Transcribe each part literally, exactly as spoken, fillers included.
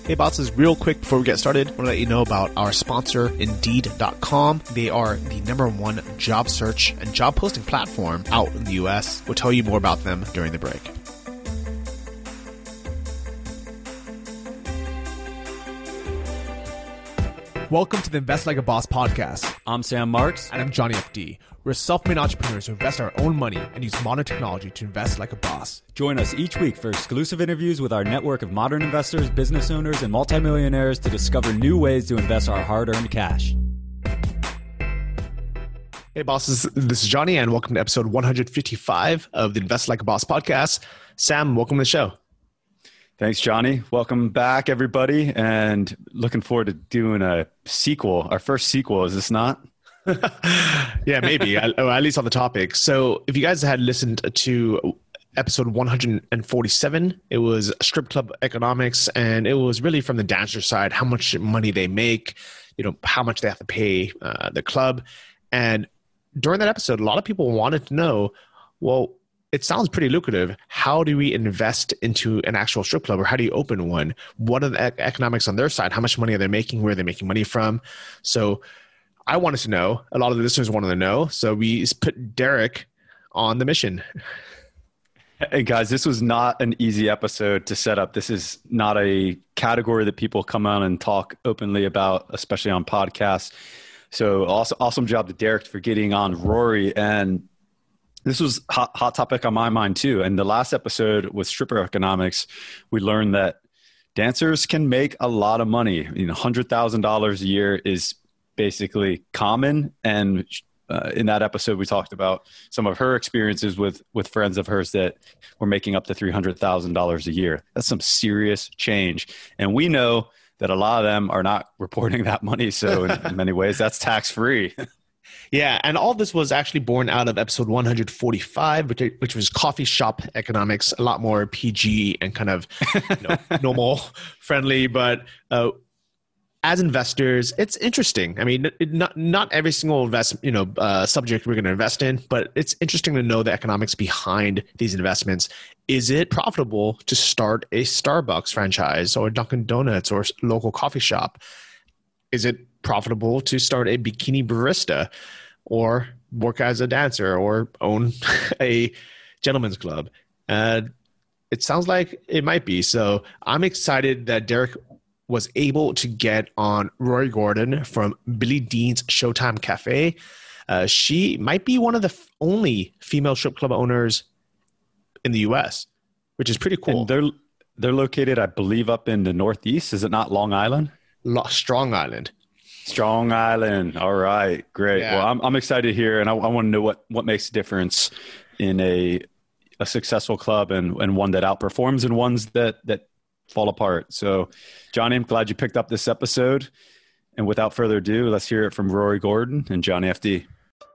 Hey bosses, real quick before we get started, I want to let you know about our sponsor, Indeed dot com. They are the number one job search and job posting platform out in the U S. We'll tell you more about them during the break. Welcome to the Invest Like a Boss podcast. I'm Sam Marks. And I'm Johnny F D. We're self-made entrepreneurs who invest our own money and use modern technology to invest like a boss. Join us each week for exclusive interviews with our network of modern investors, business owners, and multimillionaires to discover new ways to invest our hard-earned cash. Hey bosses, this is Johnny and welcome to episode one fifty-five of the Invest Like a Boss podcast. Sam, welcome to the show. Thanks, Johnny. Welcome back, everybody, and looking forward to doing a sequel. Our first sequel, is this not? Yeah, maybe, at, at least on the topic. So if you guys had listened to episode one forty-seven, it was strip club economics, and it was really from the dancer side, how much money they make, you know, how much they have to pay uh, the club. And during that episode, a lot of people wanted to know, well, it sounds pretty lucrative. How do we invest into an actual strip club, or how do you open one? What are the economics on their side? How much money are they making? Where are they making money from? So I wanted to know. A lot of the listeners wanted to know. So we put Derek on the mission. Hey guys, this was not an easy episode to set up. This is not a category that people come on and talk openly about, especially on podcasts. So awesome, awesome job to Derek for getting on Rory. And this was hot, hot topic on my mind too. And the last episode with stripper economics, we learned that dancers can make a lot of money. You know, one hundred thousand dollars a year is basically common. And uh, in that episode, we talked about some of her experiences with, with friends of hers that were making up to three hundred thousand dollars a year. That's some serious change. And we know that a lot of them are not reporting that money. So in, in many ways, that's tax-free. Yeah, and all this was actually born out of episode one forty-five, which, which was coffee shop economics, a lot more P G and kind of you know, normal, friendly. But uh, as investors, it's interesting. I mean, it, not not every single invest you know uh, subject we're going to invest in, but it's interesting to know the economics behind these investments. Is it profitable to start a Starbucks franchise or Dunkin' Donuts or local coffee shop? Is it profitable to start a bikini barista or work as a dancer or own a gentleman's club? Uh, it sounds like it might be. So I'm excited that Derek was able to get on Rory Gordon from Billy Dean's Showtime Cafe. Uh, she might be one of the f- only female strip club owners in the U S, which is pretty cool. And they're they're located, I believe, up in the Northeast. Is it not Long Island? Strong Island. Strong Island. All right, great. Yeah. Well, I'm I'm excited here, and I, I want to know what, what makes a difference in a a successful club and, and one that outperforms and ones that that fall apart. So, Johnny, I'm glad you picked up this episode. And without further ado, let's hear it from Rory Gordon and Johnny F D.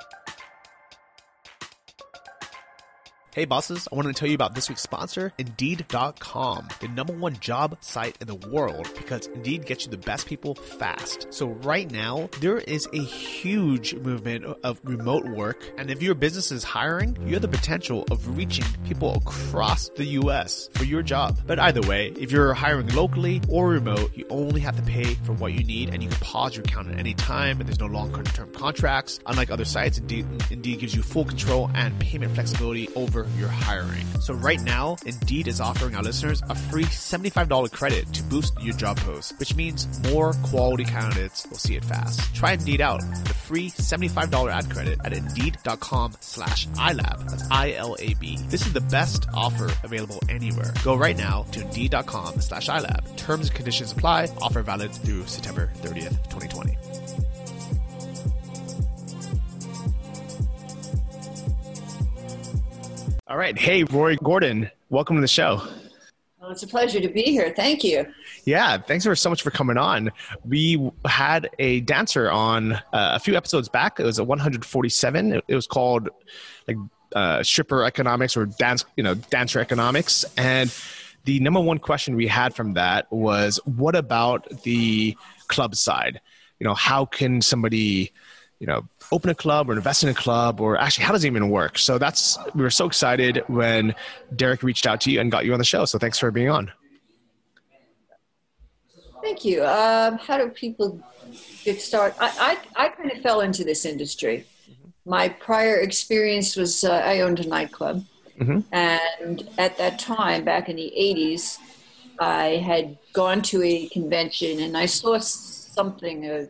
Hey bosses, I want to tell you about this week's sponsor, Indeed dot com, the number one job site in the world, because Indeed gets you the best people fast. So right now, there is a huge movement of remote work, and if your business is hiring, you have the potential of reaching people across the U S for your job. But either way, if you're hiring locally or remote, you only have to pay for what you need, and you can pause your account at any time, and there's no long-term contracts. Unlike other sites, Indeed, Indeed gives you full control and payment flexibility over your hiring. So right now, Indeed is offering our listeners a free seventy-five dollars credit to boost your job post, which means more quality candidates will see it fast. Try Indeed out. The free seventy-five dollars ad credit at Indeed.com slash iLab. That's I L A B. This is the best offer available anywhere. Go right now to Indeed.com slash iLab. Terms and conditions apply. Offer valid through September thirtieth, twenty twenty. All right. Hey, Rory Gordon, welcome to the show. Well, it's a pleasure to be here. Thank you. Yeah, thanks for so much for coming on. We had a dancer on uh, a few episodes back. It was a one forty-seven. It, it was called like uh, stripper economics or dance, you know, dancer economics. And the number one question we had from that was, what about the club side? You know, how can somebody, you know, open a club or invest in a club, or actually how does it even work? So that's, we were so excited when Derek reached out to you and got you on the show. So thanks for being on. Thank you. Um, how do people get started? I, I, I kind of fell into this industry. My prior experience was uh, I owned a nightclub. Mm-hmm. And at that time, back in the eighties, I had gone to a convention and I saw something, a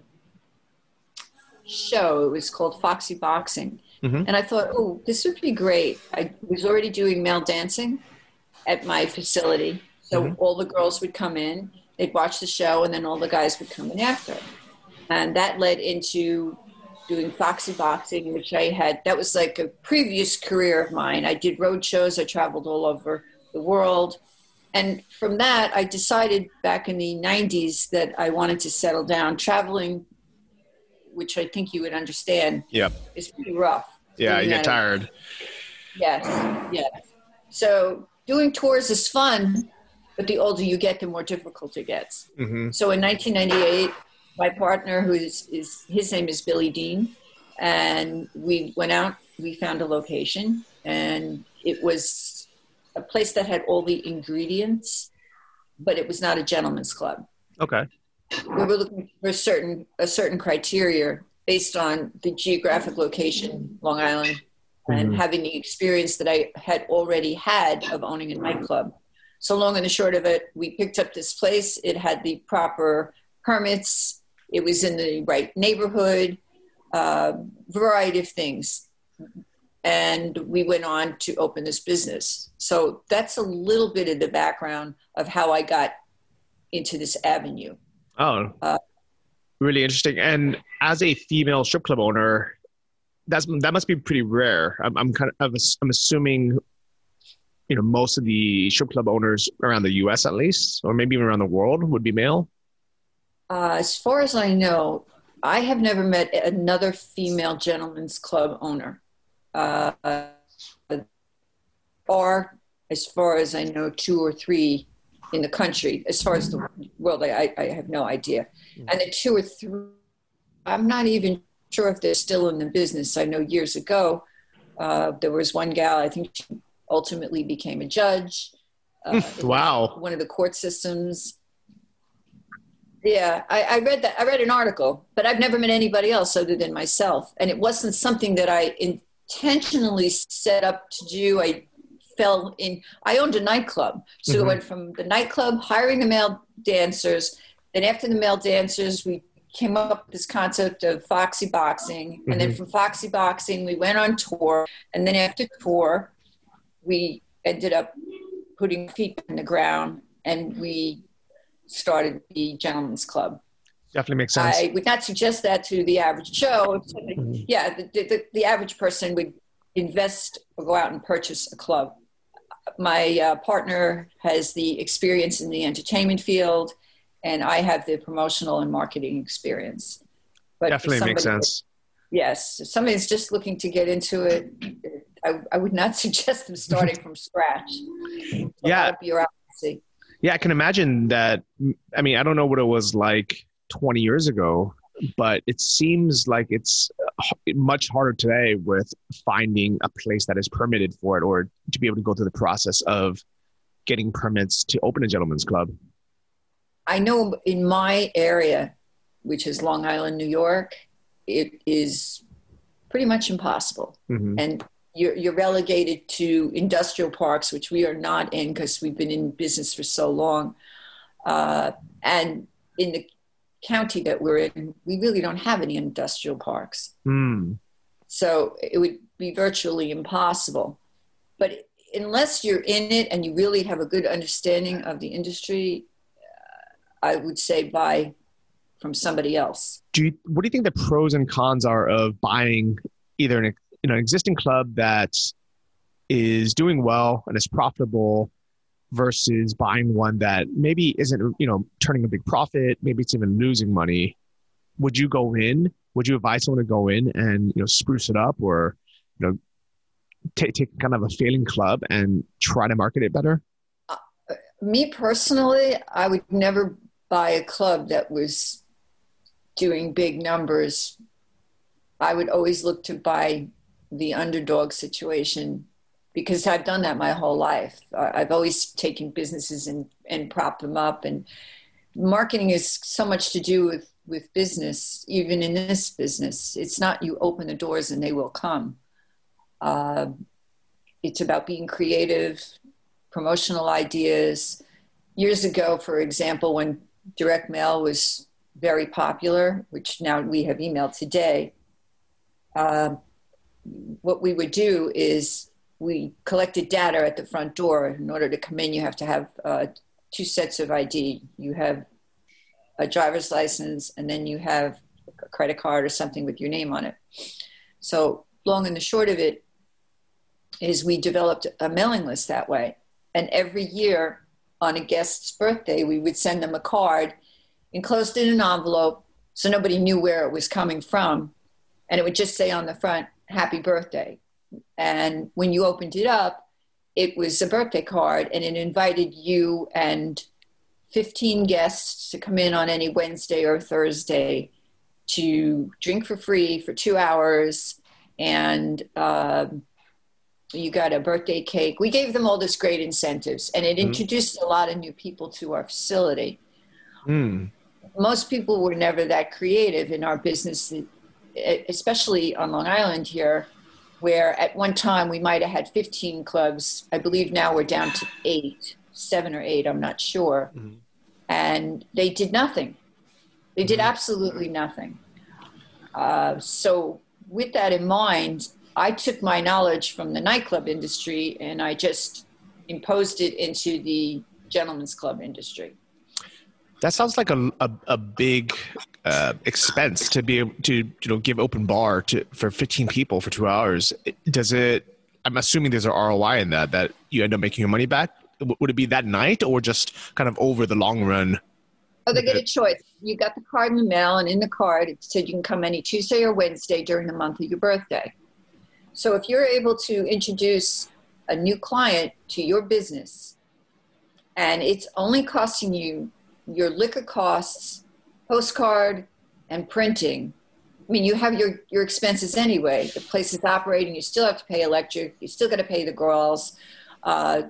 show. It was called Foxy Boxing. Mm-hmm. And I thought, oh, this would be great. I was already doing male dancing at my facility. So Mm-hmm. all the girls would come in, they'd watch the show, and then all the guys would come in after. And that led into doing Foxy Boxing, which I had, that was like a previous career of mine. I did road shows. I traveled all over the world. And from that, I decided back in the nineties that I wanted to settle down. Traveling, which I think you would understand, Yep. is pretty rough. Yeah, you Doing get that- tired. Yes, yes. So doing tours is fun, but the older you get, the more difficult it gets. Mm-hmm. So in nineteen ninety-eight, my partner, who is, is his name is Billy Dean, and we went out, we found a location, and it was a place that had all the ingredients, but it was not a gentleman's club. Okay. We were looking for a certain, a certain criteria based on the geographic location, Long Island, and Mhm. having the experience that I had already had of owning a nightclub. So long and the short of it, we picked up this place. It had the proper permits. It was in the right neighborhood, uh, variety of things. And we went on to open this business. So that's a little bit of the background of how I got into this avenue. Oh, Uh, really interesting. And as a female strip club owner, that's that must be pretty rare. I'm, I'm kind of I'm assuming, you know, most of the strip club owners around the U S at least, or maybe even around the world, would be male. Uh, as far as I know, I have never met another female gentleman's club owner. Uh, or as far as I know, two or three in the country. As far as the world, I, I have no idea. And the two or three, I'm not even sure if they're still in the business. I know years ago, uh, there was one gal, I think she ultimately became a judge. Uh, Wow. One of the court systems. Yeah, I, I read that. I read an article, but I've never met anybody else other than myself. And it wasn't something that I intentionally set up to do. I fell in, I owned a nightclub. So Mhm. we went from the nightclub, hiring the male dancers. Then after the male dancers, we came up with this concept of Foxy Boxing. And then from Foxy Boxing, we went on tour. And then after tour, we ended up putting feet in the ground and we started the Gentlemen's Club. Definitely makes sense. I would not suggest that to the average Joe. Yeah, the, the, the average person would invest or go out and purchase a club. My uh, partner has the experience in the entertainment field, and I have the promotional and marketing experience. But for Definitely makes somebody- sense. Yes, if somebody's just looking to get into it, I, I would not suggest them starting from scratch. A Yeah. lot of bureaucracy. Yeah, I can imagine that. I mean, I don't know what it was like twenty years ago, but it seems like it's h- much harder today with finding a place that is permitted for it or to be able to go through the process of getting permits to open a gentleman's club. I know in my area, which is Long Island, New York, it is pretty much impossible. Mhm. And you're, you're relegated to industrial parks, which we are not in because we've been in business for so long. Uh, and in the county that we're in, we really don't have any industrial parks. Hmm. So it would be virtually impossible. But unless you're in it and you really have a good understanding of the industry, uh, I would say buy from somebody else. Do you, what do you think the pros and cons are of buying either an, you know, an existing club that is doing well and is profitable versus buying one that maybe isn't, you know, turning a big profit, maybe it's even losing money? Would you go in? Would you advise someone to go in and, you know, spruce it up, or, you know, take take kind of a failing club and try to market it better? Uh, me personally, I would never buy a club that was doing big numbers. I would always look to buy the underdog situation, because I've done that my whole life. I've always taken businesses and, and propped them up. And marketing is so much to do with, with business, even in this business. It's not you open the doors and they will come. Uh, it's about being creative, promotional ideas. Years ago, for example, when direct mail was very popular, which now we have email today, uh, what we would do is we collected data at the front door. In order to come in, you have to have uh, two sets of I D. You have a driver's license, and then you have a credit card or something with your name on it. So long and the short of it is we developed a mailing list that way. And every year on a guest's birthday, we would send them a card enclosed in an envelope so nobody knew where it was coming from. And it would just say on the front, happy birthday. And when you opened it up, it was a birthday card, and it invited you and fifteen guests to come in on any Wednesday or Thursday to drink for free for two hours. And uh, you got a birthday cake. We gave them all this great incentives, and it mm. introduced a lot of new people to our facility. Mm. Most people were never that creative in our business, especially on Long Island here, where at one time we might have had fifteen clubs. I believe now we're down to eight, seven or eight, I'm not sure. Mm-hmm. And they did nothing. They did absolutely nothing. Uh, so with that in mind, I took my knowledge from the nightclub industry and I just imposed it into the gentleman's club industry. That sounds like a a, a big uh, expense to be able to, you know, give open bar to for fifteen people for two hours. Does it? I'm assuming there's an R O I in that that you end up making your money back. Would it be that night or just kind of over the long run? Oh, they get a choice. You got the card in the mail, and in the card it said you can come any Tuesday or Wednesday during the month of your birthday. So if you're able to introduce a new client to your business, and it's only costing you your liquor costs, postcard, and printing. I mean, you have your, your expenses anyway. The place is operating. You still have to pay electric. You still got to pay the girls. Uh,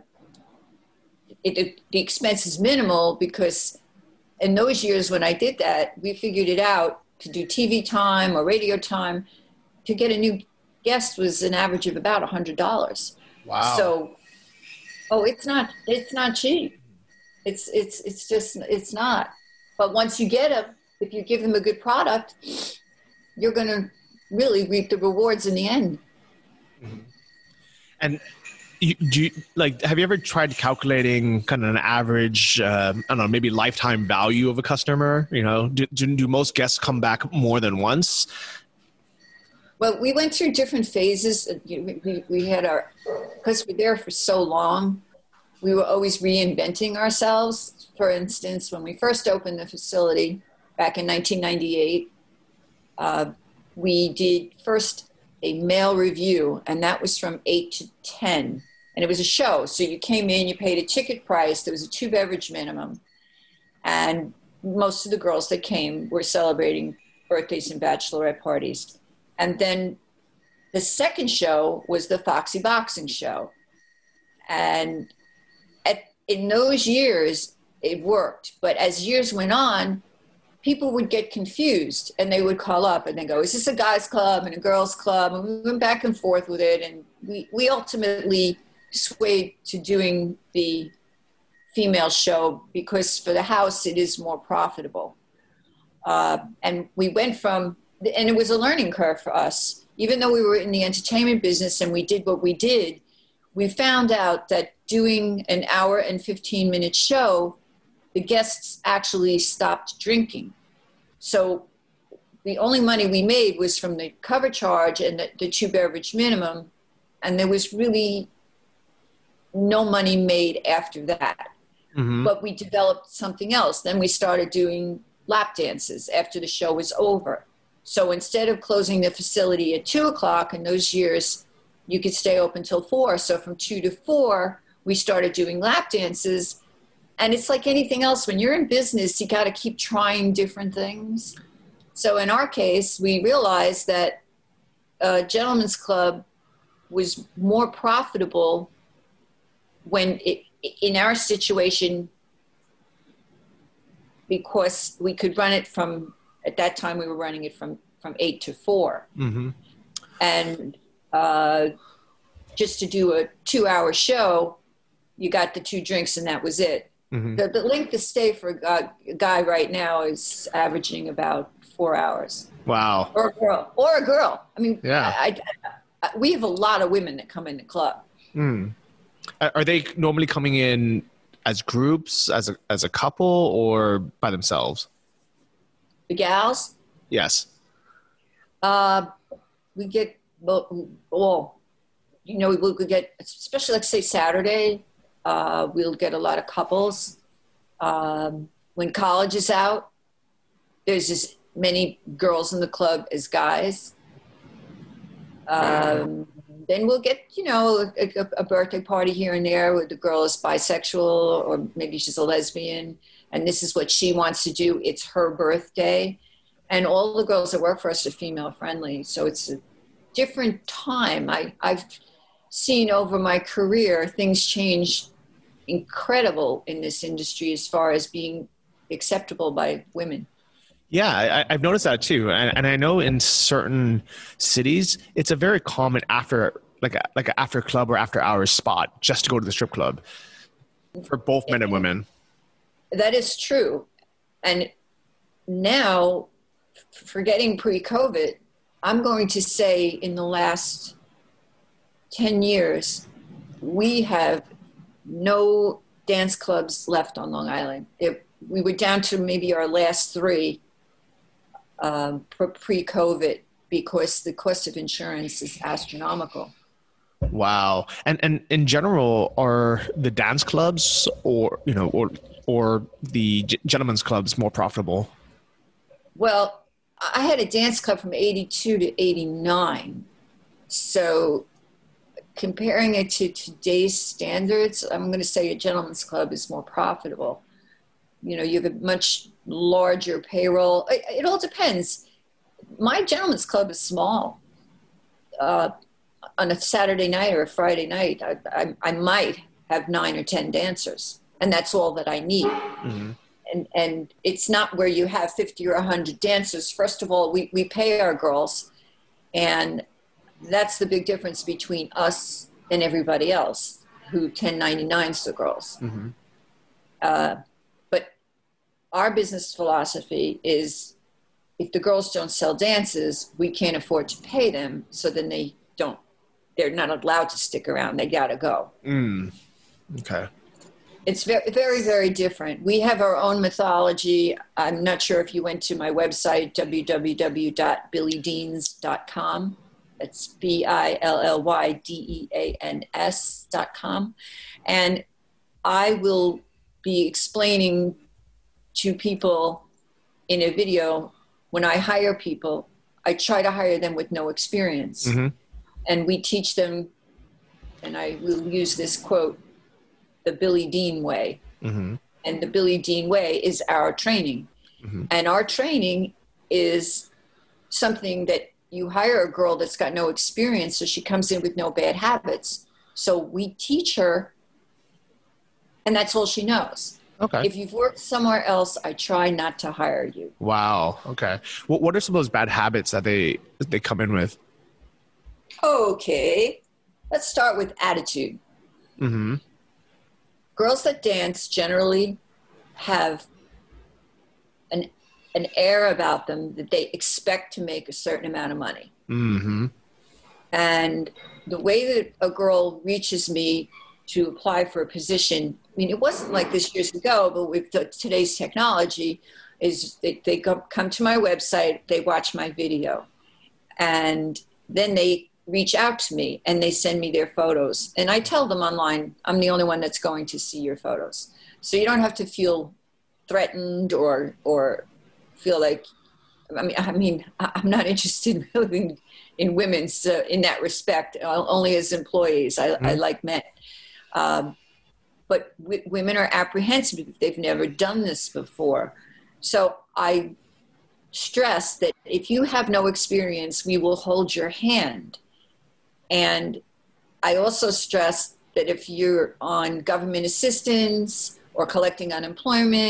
it, it, the expense is minimal because in those years when I did that, we figured it out to do T V time or radio time. To get a new guest was an average of about one hundred dollars. Wow. So, oh, it's not, it's not cheap. It's, it's, it's just, it's not. But once you get them, if you give them a good product, you're going to really reap the rewards in the end. Mm-hmm. And you, do you, like, have you ever tried calculating kind of an average, uh, I don't know, maybe lifetime value of a customer? You know, do, do, do most guests come back more than once? Well, we went through different phases. We, we had our, because we're there for so long, we were always reinventing ourselves. For instance, when we first opened the facility back in nineteen ninety-eight, uh, we did first a mail review, and that was from eight to ten. And it was a show. So you came in, you paid a ticket price. There was a two beverage minimum. And most of the girls that came were celebrating birthdays and bachelorette parties. And then the second show was the Foxy Boxing Show. And at, in those years, it worked. But as years went on, people would get confused and they would call up and they go, is this a guy's club and a girls club? And we went back and forth with it. And we, we ultimately swayed to doing the female show because for the house, it is more profitable. Uh, and we went from, and it was a learning curve for us. Even though we were in the entertainment business and we did what we did, we found out that doing an hour and fifteen minute show, the guests actually stopped drinking. So the only money we made was from the cover charge and the, the two beverage minimum. And there was really no money made after that. Mm-hmm. But we developed something else. Then we started doing lap dances after the show was over. So instead of closing the facility at two o'clock in those years, you could stay open till four. So from two to four, we started doing lap dances. And it's like anything else. When you're in business, you got to keep trying different things. So in our case, we realized that a gentleman's club was more profitable when it, in our situation, because we could run it from, at that time we were running it from, from eight to four. Mm-hmm. And uh, just to do a two hour show, you got the two drinks and that was it. Mm-hmm. The, the length of stay for a guy, a guy right now is averaging about four hours. Wow. Or a girl. Or a girl. I mean, Yeah. I, I, I, we have a lot of women that come in the club. Mm. Are they normally coming in as groups, as a, as a couple, or by themselves? The gals, Yes. uh, we get, well, well, you know, we could get, especially like say Saturday, uh, we'll get a lot of couples. Um, when college is out, there's as many girls in the club as guys. Um, then we'll get, you know, a, a birthday party here and there where the girl is bisexual or maybe she's a lesbian and this is what she wants to do. It's her birthday. And all the girls that work for us are female friendly. So it's a different time. I, I've seen over my career, things change incredible in this industry as far as being acceptable by women. Yeah, I, I've noticed that too, and, and I know in certain cities it's a very common after like a, like an after club or after hours spot just to go to the strip club for both men and women. That is true, and now, forgetting pre-COVID, I'm going to say in the last ten years, we have no dance clubs left on Long Island. It, we were down to maybe our last three um, pre-COVID because the cost of insurance is astronomical. Wow. And and in general, are the dance clubs or, you know, or or the g- gentlemen's clubs more profitable? Well, I had a dance club from eighty-two to eighty-nine. So comparing it to today's standards, I'm going to say a gentleman's club is more profitable. You know, you have a much larger payroll. It, it all depends. My gentleman's club is small. Uh, on a Saturday night or a Friday night, I, I, I might have nine or ten dancers, and that's all that I need. Mm-hmm. And and it's not where you have fifty or one hundred dancers. First of all, we, we pay our girls, and that's the big difference between us and everybody else who ten ninety-nines the girls. Mm-hmm. Uh, but our business philosophy is if the girls don't sell dances, we can't afford to pay them. So then they don't, they're not allowed to stick around. They got to go. Mm. Okay. It's very, very, very different. We have our own mythology. I'm not sure if you went to my website, w w w dot billy deans dot com. It's B I L L Y D E A N S dot com. And I will be explaining to people in a video, when I hire people, I try to hire them with no experience. Mm-hmm. And we teach them, and I will use this quote, the Billy Dean way. Mm-hmm. And the Billy Dean way is our training. Mm-hmm. And our training is something that you hire a girl that's got no experience, so she comes in with no bad habits. So we teach her, and that's all she knows. Okay. If you've worked somewhere else, I try not to hire you. Wow. Okay. What What are some of those bad habits that they they come in with? Okay. Let's start with attitude. Mm-hmm. Girls that dance generally have an an air about them that they expect to make a certain amount of money. Mm-hmm. And the way that a girl reaches me to apply for a position, I mean, it wasn't like this years ago, but with the, today's technology, is they, they go, come to my website, they watch my video, and then they reach out to me and they send me their photos. And I tell them online, I'm the only one that's going to see your photos. So you don't have to feel threatened or or feel like, I mean, I mean, I'm not interested really in, in women's uh, in that respect, uh, only as employees. I, mm-hmm. I like men. Um, but w- women are apprehensive if they've never done this before. So I stress that if you have no experience, we will hold your hand. And I also stress that if you're on government assistance or collecting unemployment,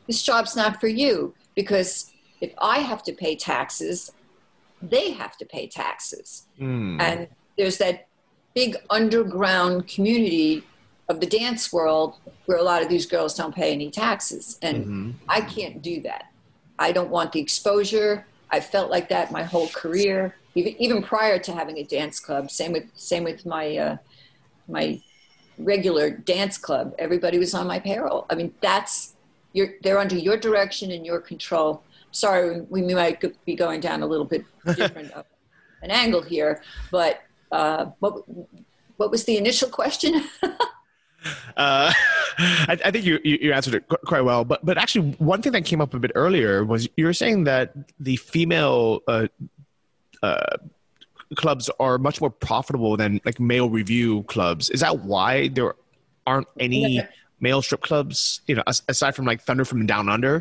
this job's not for you, because if I have to pay taxes, they have to pay taxes. Mm. And there's that big underground community of the dance world where a lot of these girls don't pay any taxes. And mm-hmm. I can't do that. I don't want the exposure. I felt like that my whole career, even, even prior to having a dance club. Same with, same with my, uh, my regular dance club. Everybody was on my payroll. I mean, that's, you're, they're under your direction and your control. Sorry, we might be going down a little bit different of an angle here, but uh, what, what was the initial question? Uh, I, I think you, you answered it quite well, but but actually one thing that came up a bit earlier was you were saying that the female uh, uh, clubs are much more profitable than like male review clubs. Is that why there aren't any male strip clubs, you know, aside from like Thunder from Down Under?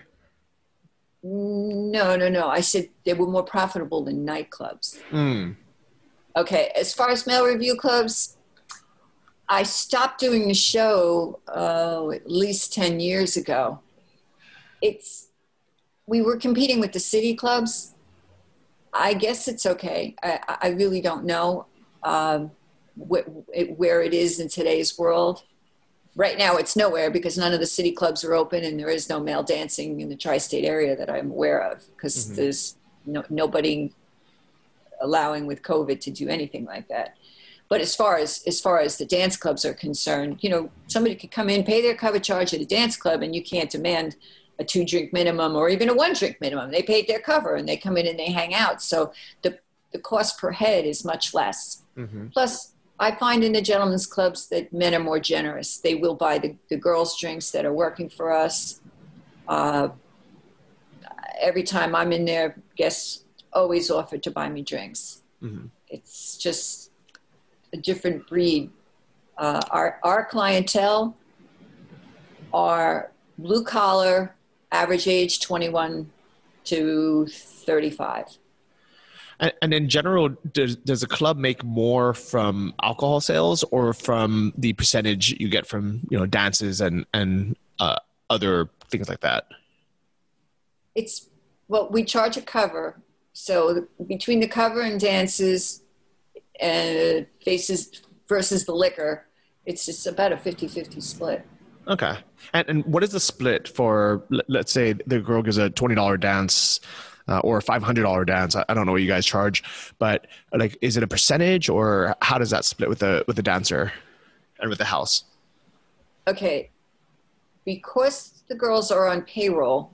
No, no, no. I said they were more profitable than nightclubs. Mm. Okay, as far as male review clubs, I stopped doing the show uh, at least ten years ago. It's, we were competing with the city clubs. I guess it's okay. I, I really don't know um, wh- where it is in today's world. Right now it's nowhere because none of the city clubs are open and there is no male dancing in the tri-state area that I'm aware of because mm-hmm. there's no, nobody allowing with COVID to do anything like that. But as far as as far as the dance clubs are concerned, you know, somebody could come in, pay their cover charge at a dance club, and you can't demand a two-drink minimum or even a one-drink minimum. They paid their cover, and they come in and they hang out. So the, the cost per head is much less. Mm-hmm. Plus, I find in the gentlemen's clubs that men are more generous. They will buy the, the girls' drinks that are working for us. Uh, every time I'm in there, guests always offer to buy me drinks. Mm-hmm. It's just a different breed. Uh, our, our clientele are blue collar, average age twenty-one to thirty-five. And, and in general, does, does a club make more from alcohol sales or from the percentage you get from, you know, dances and, and uh, other things like that? It's, well, we charge a cover. So between the cover and dances, uh, faces versus the liquor, it's just about a fifty-fifty split. Okay. And and what is the split for, let's say the girl gives a twenty dollars dance uh, or a five hundred dollars dance? I, I don't know what you guys charge, but like, is it a percentage or how does that split with the, with the dancer and with the house? Okay. Because the girls are on payroll,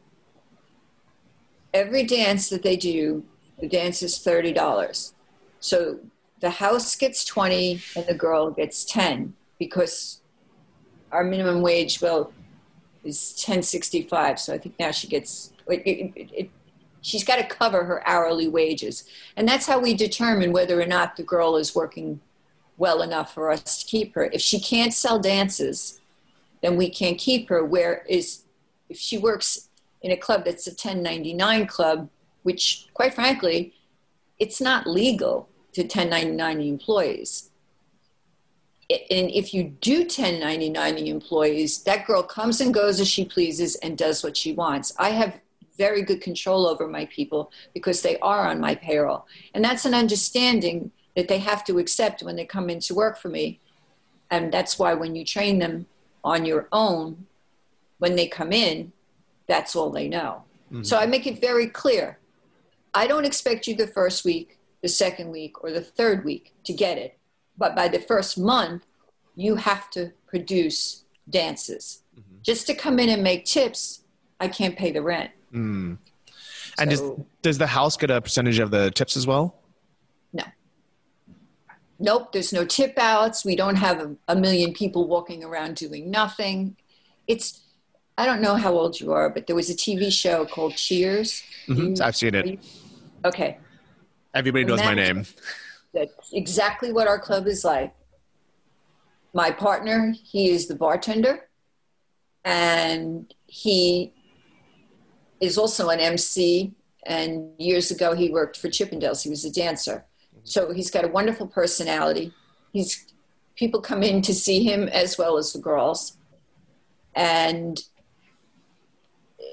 every dance that they do, the dance is thirty dollars. So the house gets twenty and the girl gets ten because our minimum wage, well, is ten sixty-five. So I think now she gets, it, it, it, she's got to cover her hourly wages. And that's how we determine whether or not the girl is working well enough for us to keep her. If she can't sell dances, then we can't keep her. Whereas if she works in a club that's a ten ninety-nine club, which quite frankly, it's not legal to ten ninety-nine the employees. And if you do ten ninety-nine the employees, that girl comes and goes as she pleases and does what she wants. I have very good control over my people because they are on my payroll. And that's an understanding that they have to accept when they come in to work for me. And that's why when you train them on your own, when they come in, that's all they know. Mm-hmm. So I make it very clear. I don't expect you the first week, the second week, or the third week to get it. But by the first month, you have to produce dances. Mm-hmm. Just to come in and make tips, I can't pay the rent. Mm. And so, does, does the house get a percentage of the tips as well? No. Nope, there's no tip outs. We don't have a, a million people walking around doing nothing. It's, I don't know how old you are, but there was a T V show called Cheers. Mm-hmm. You, I've seen it. You, okay. Everybody knows my name. That's exactly what our club is like. My partner, he is the bartender, and he is also an M C, and years ago he worked for Chippendales. He was a dancer. So he's got a wonderful personality. He's, people come in to see him as well as the girls. And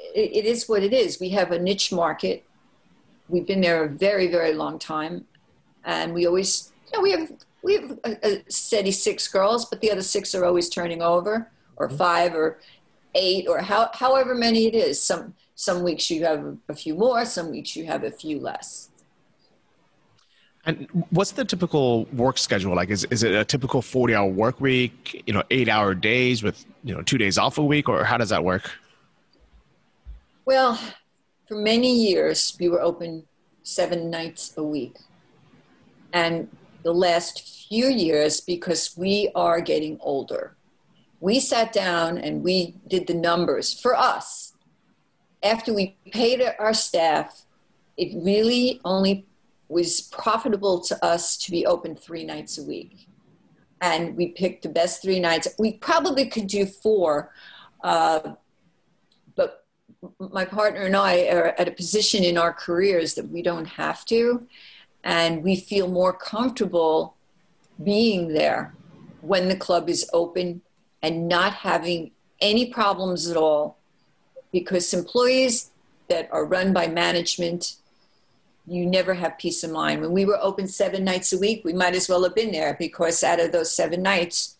it, it is what it is. We have a niche market. We've been there a very, very long time. And we always, you know, we have, we have a, a steady six girls, but the other six are always turning over, or five or eight, or how, however many it is. Some, some weeks you have a few more, some weeks you have a few less. And what's the typical work schedule like? Is is it a typical forty hour work week, you know, eight hour days with, you know, two days off a week, or how does that work? Well, for many years, we were open seven nights a week. And the last few years, because we are getting older, we sat down and we did the numbers for us. After we paid our staff, it really only was profitable to us to be open three nights a week. And we picked the best three nights. We probably could do four, uh, but my partner and I are at a position in our careers that we don't have to, and we feel more comfortable being there when the club is open and not having any problems at all, because employees that are run by management, you never have peace of mind. When we were open seven nights a week, we might as well have been there, because out of those seven nights,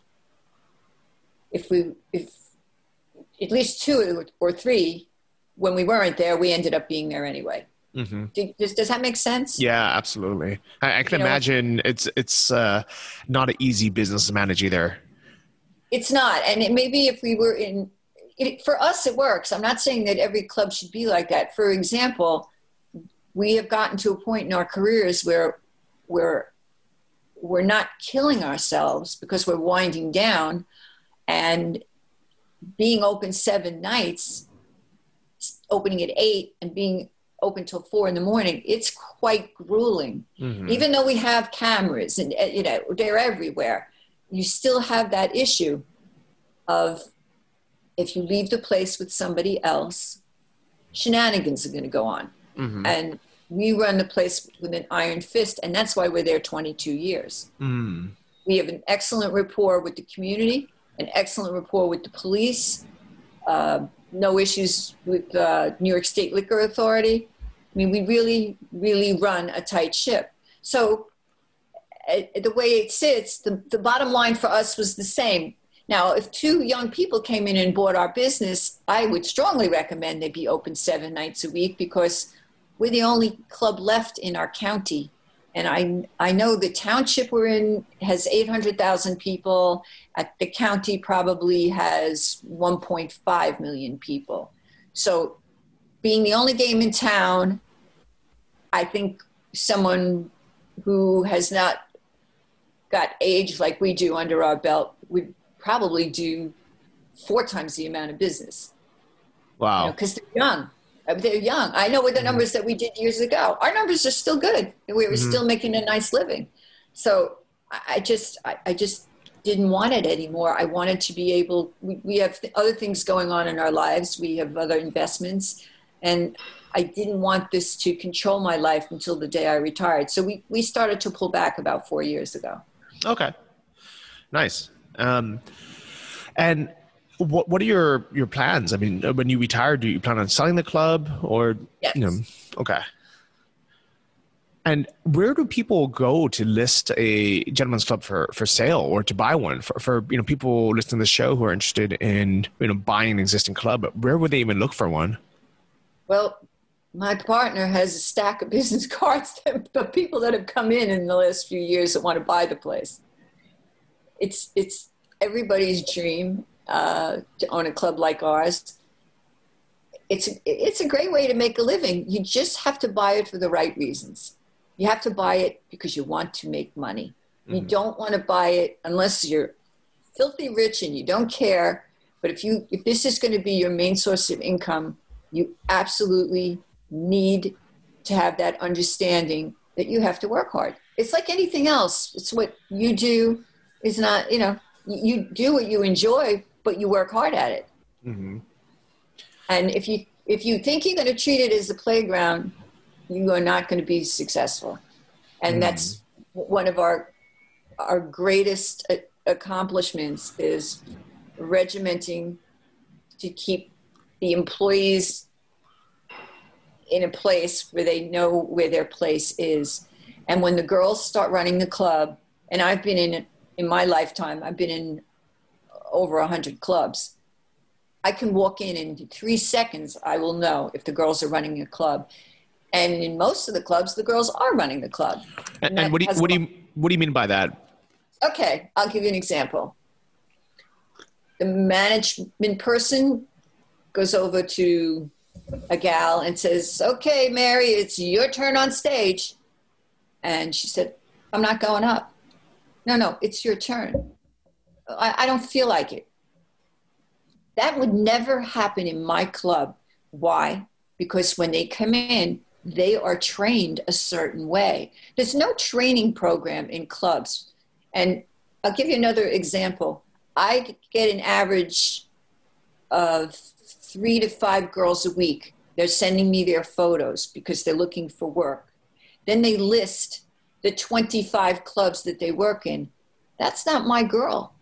if we, if at least two or three, when we weren't there, we ended up being there anyway. Mm-hmm. Does, does that make sense? Yeah, absolutely. I, I can you imagine know, it's it's uh, not an easy business to manage either. It's not. And it, maybe if we were in, it, for us, it works. I'm not saying that every club should be like that. For example, we have gotten to a point in our careers where we're, we're not killing ourselves because we're winding down, and being open seven nights, opening at eight and being open till four in the morning, it's quite grueling. Mm-hmm. Even though we have cameras and, you know, they're everywhere, you still have that issue of, if you leave the place with somebody else, shenanigans are going to go on. Mm-hmm. And we run the place with an iron fist, and that's why we're there twenty-two years. Mm. We have an excellent rapport with the community, an excellent rapport with the police, uh, no issues with uh, New York State Liquor Authority. I mean, we really, really run a tight ship. So uh, the way it sits, the, the bottom line for us was the same. Now, if two young people came in and bought our business, I would strongly recommend they be open seven nights a week, because we're the only club left in our county. And I I know the township we're in has eight hundred thousand people. At the county probably has one point five million people. So being the only game in town, I think someone who has not got age like we do under our belt would probably do four times the amount of business. Wow. Because you know, they're young. They're young. I know with the numbers that we did years ago, our numbers are still good. We were mm-hmm. still making a nice living. So I just, I, I just didn't want it anymore. I wanted to be able, we, we have th- other things going on in our lives. We have other investments, and I didn't want this to control my life until the day I retired. So we, we started to pull back about four years ago. Okay. Nice. Um, and What What are your, your plans? I mean, when you retire, do you plan on selling the club, or? Yes. You know, okay. And where do people go to list a gentleman's club for, for sale, or to buy one for, for, you know, people listening to the show who are interested in, you know, buying an existing club? Where would they even look for one? Well, my partner has a stack of business cards of people that have come in in the last few years that want to buy the place. It's, it's everybody's dream. Uh, to own a club like ours. It's it's a great way to make a living. You just have to buy it for the right reasons. You have to buy it because you want to make money. Mm-hmm. You don't want to buy it unless you're filthy rich and you don't care. But if you if this is going to be your main source of income, you absolutely need to have that understanding that you have to work hard. It's like anything else. It's what you do is not, you know, you do what you enjoy, but you work hard at it. Mm-hmm. And if you if you think you're going to treat it as a playground, you are not going to be successful. And mm. that's one of our our greatest accomplishments, is regimenting to keep the employees in a place where they know where their place is. And when the girls start running the club, and I've been in, in my lifetime, I've been in over a hundred clubs. I can walk in in three seconds, I will know if the girls are running a club. And in most of the clubs, the girls are running the club. And, and what do you, what do you, what do you mean by that? Okay, I'll give you an example. The management person goes over to a gal and says, okay, Mary, it's your turn on stage. And she said, I'm not going up. No, no, it's your turn. I, I don't feel like it. That would never happen in my club. Why? Because when they come in, they are trained a certain way. There's no training program in clubs. And I'll give you another example. I get an average of three to five girls a week. They're sending me their photos because they're looking for work. Then they list the twenty-five clubs that they work in. That's not my girl.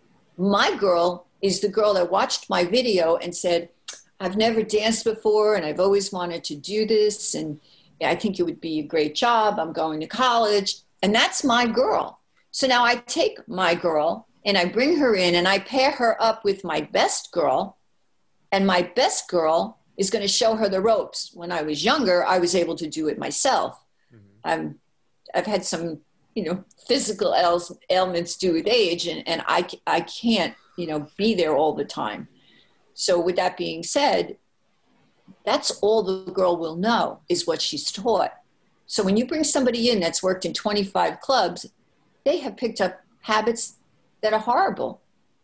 My girl is the girl that watched my video and said, I've never danced before and I've always wanted to do this. And I think it would be a great job. I'm going to college. And that's my girl. So now I take my girl and I bring her in and I pair her up with my best girl. And my best girl is going to show her the ropes. When I was younger, I was able to do it myself. Mm-hmm. I'm, I've had some, you know, physical ails, ailments due with age, and, and I, I can't, you know, be there all the time. So with that being said, that's all the girl will know is what she's taught. So when you bring somebody in that's worked in twenty-five clubs, they have picked up habits that are horrible.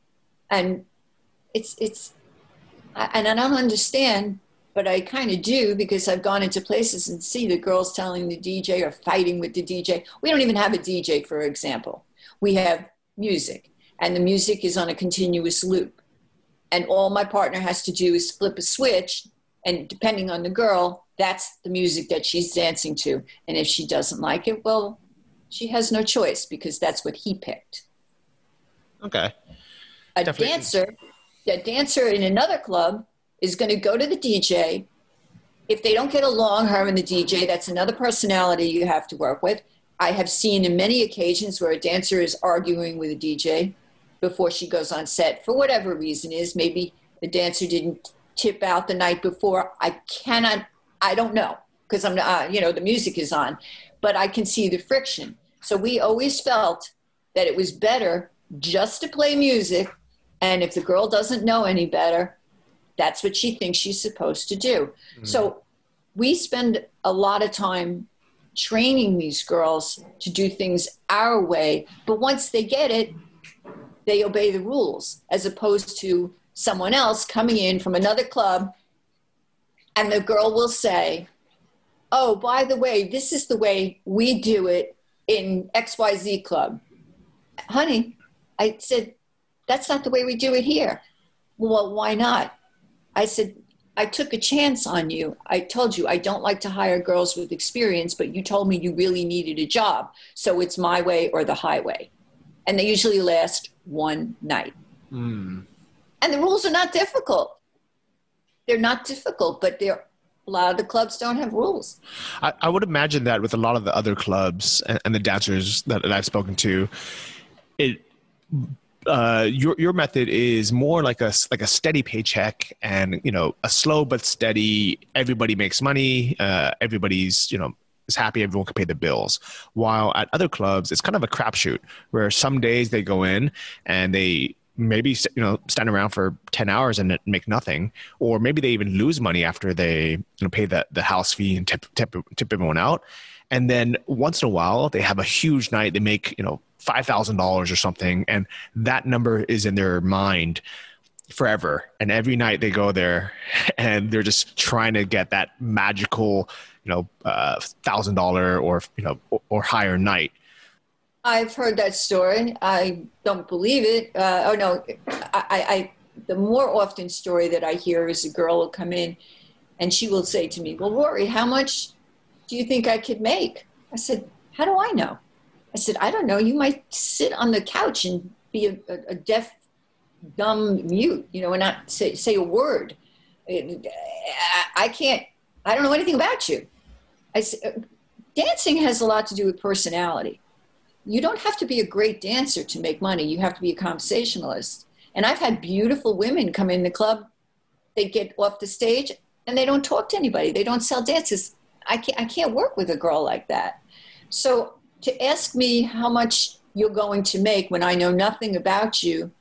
And it's, it's, I, and I don't understand, but I kind of do, because I've gone into places and see the girls telling the D J or fighting with the D J. We don't even have a D J, for example. We have music, and the music is on a continuous loop. And all my partner has to do is flip a switch, and depending on the girl, that's the music that she's dancing to. And if she doesn't like it, well, she has no choice, because that's what he picked. Okay. A Definitely. dancer, a dancer in another club is going to go to the D J. If they don't get along, her and the D J, that's another personality you have to work with. I have seen in many occasions where a dancer is arguing with a D J before she goes on set, for whatever reason is. Maybe the dancer didn't tip out the night before. I cannot, I don't know, because I'm not, uh, you know, the music is on, but I can see the friction. So we always felt that it was better just to play music, and if the girl doesn't know any better, that's what she thinks she's supposed to do. Mm-hmm. So we spend a lot of time training these girls to do things our way, but once they get it, they obey the rules, as opposed to someone else coming in from another club, and the girl will say, oh, by the way, this is the way we do it in X Y Z club. Honey, I said, that's not the way we do it here. Well, why not? I said, I took a chance on you. I told you I don't like to hire girls with experience, but you told me you really needed a job. So it's my way or the highway. And they usually last one night. Mm. And the rules are not difficult. They're not difficult, but they're, a lot of the clubs don't have rules. I, I would imagine that with a lot of the other clubs and, and the dancers that, that I've spoken to, it uh, your your method is more like a like a steady paycheck, and you know, a slow but steady. Everybody makes money. Uh, everybody's you know is happy. Everyone can pay the bills. While at other clubs, it's kind of a crapshoot where some days they go in and they maybe you know stand around for ten hours and make nothing, or maybe they even lose money after they you know pay the the house fee and tip tip tip everyone out. And then once in a while, they have a huge night. They make, you know, five thousand dollars or something. And that number is in their mind forever. And every night they go there and they're just trying to get that magical, you know, uh, one thousand dollars or, you know, or, or higher night. I've heard that story. I don't believe it. Uh, oh, no. I, I, the more often story that I hear is a girl will come in and she will say to me, well, Rory, how much do you think I could make? I said, how do I know? I said, I don't know. You might sit on the couch and be a, a, a deaf, dumb mute, you know, and not say, say a word. I, I can't, I don't know anything about you. I, dancing has a lot to do with personality. You don't have to be a great dancer to make money. You have to be a conversationalist. And I've had beautiful women come in the club. They get off the stage and they don't talk to anybody. They don't sell dances. I can't, I can't work with a girl like that. So to ask me how much you're going to make when I know nothing about you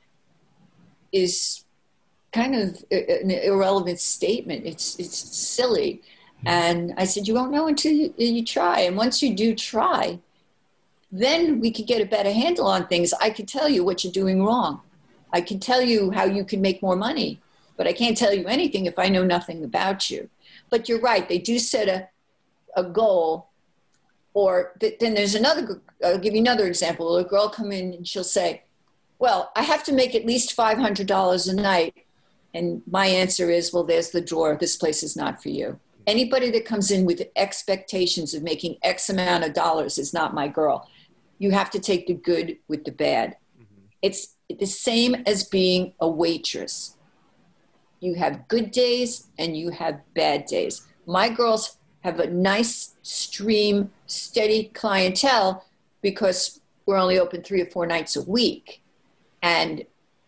is kind of an irrelevant statement. It's, it's silly. And I said, you won't know until you, you try. And once you do try, then we could get a better handle on things. I could tell you what you're doing wrong. I can tell you how you can make more money, but I can't tell you anything if I know nothing about you. But you're right. They do set a, a goal. Or th- then there's another, I'll give you another example. A girl come in and she'll say, well, I have to make at least five hundred dollars a night. And my answer is, well, there's the door. This place is not for you. Anybody that comes in with expectations of making X amount of dollars is not my girl. You have to take the good with the bad. Mm-hmm. It's the same as being a waitress. You have good days and you have bad days. My girls have a nice stream, steady clientele because we're only open three or four nights a week. And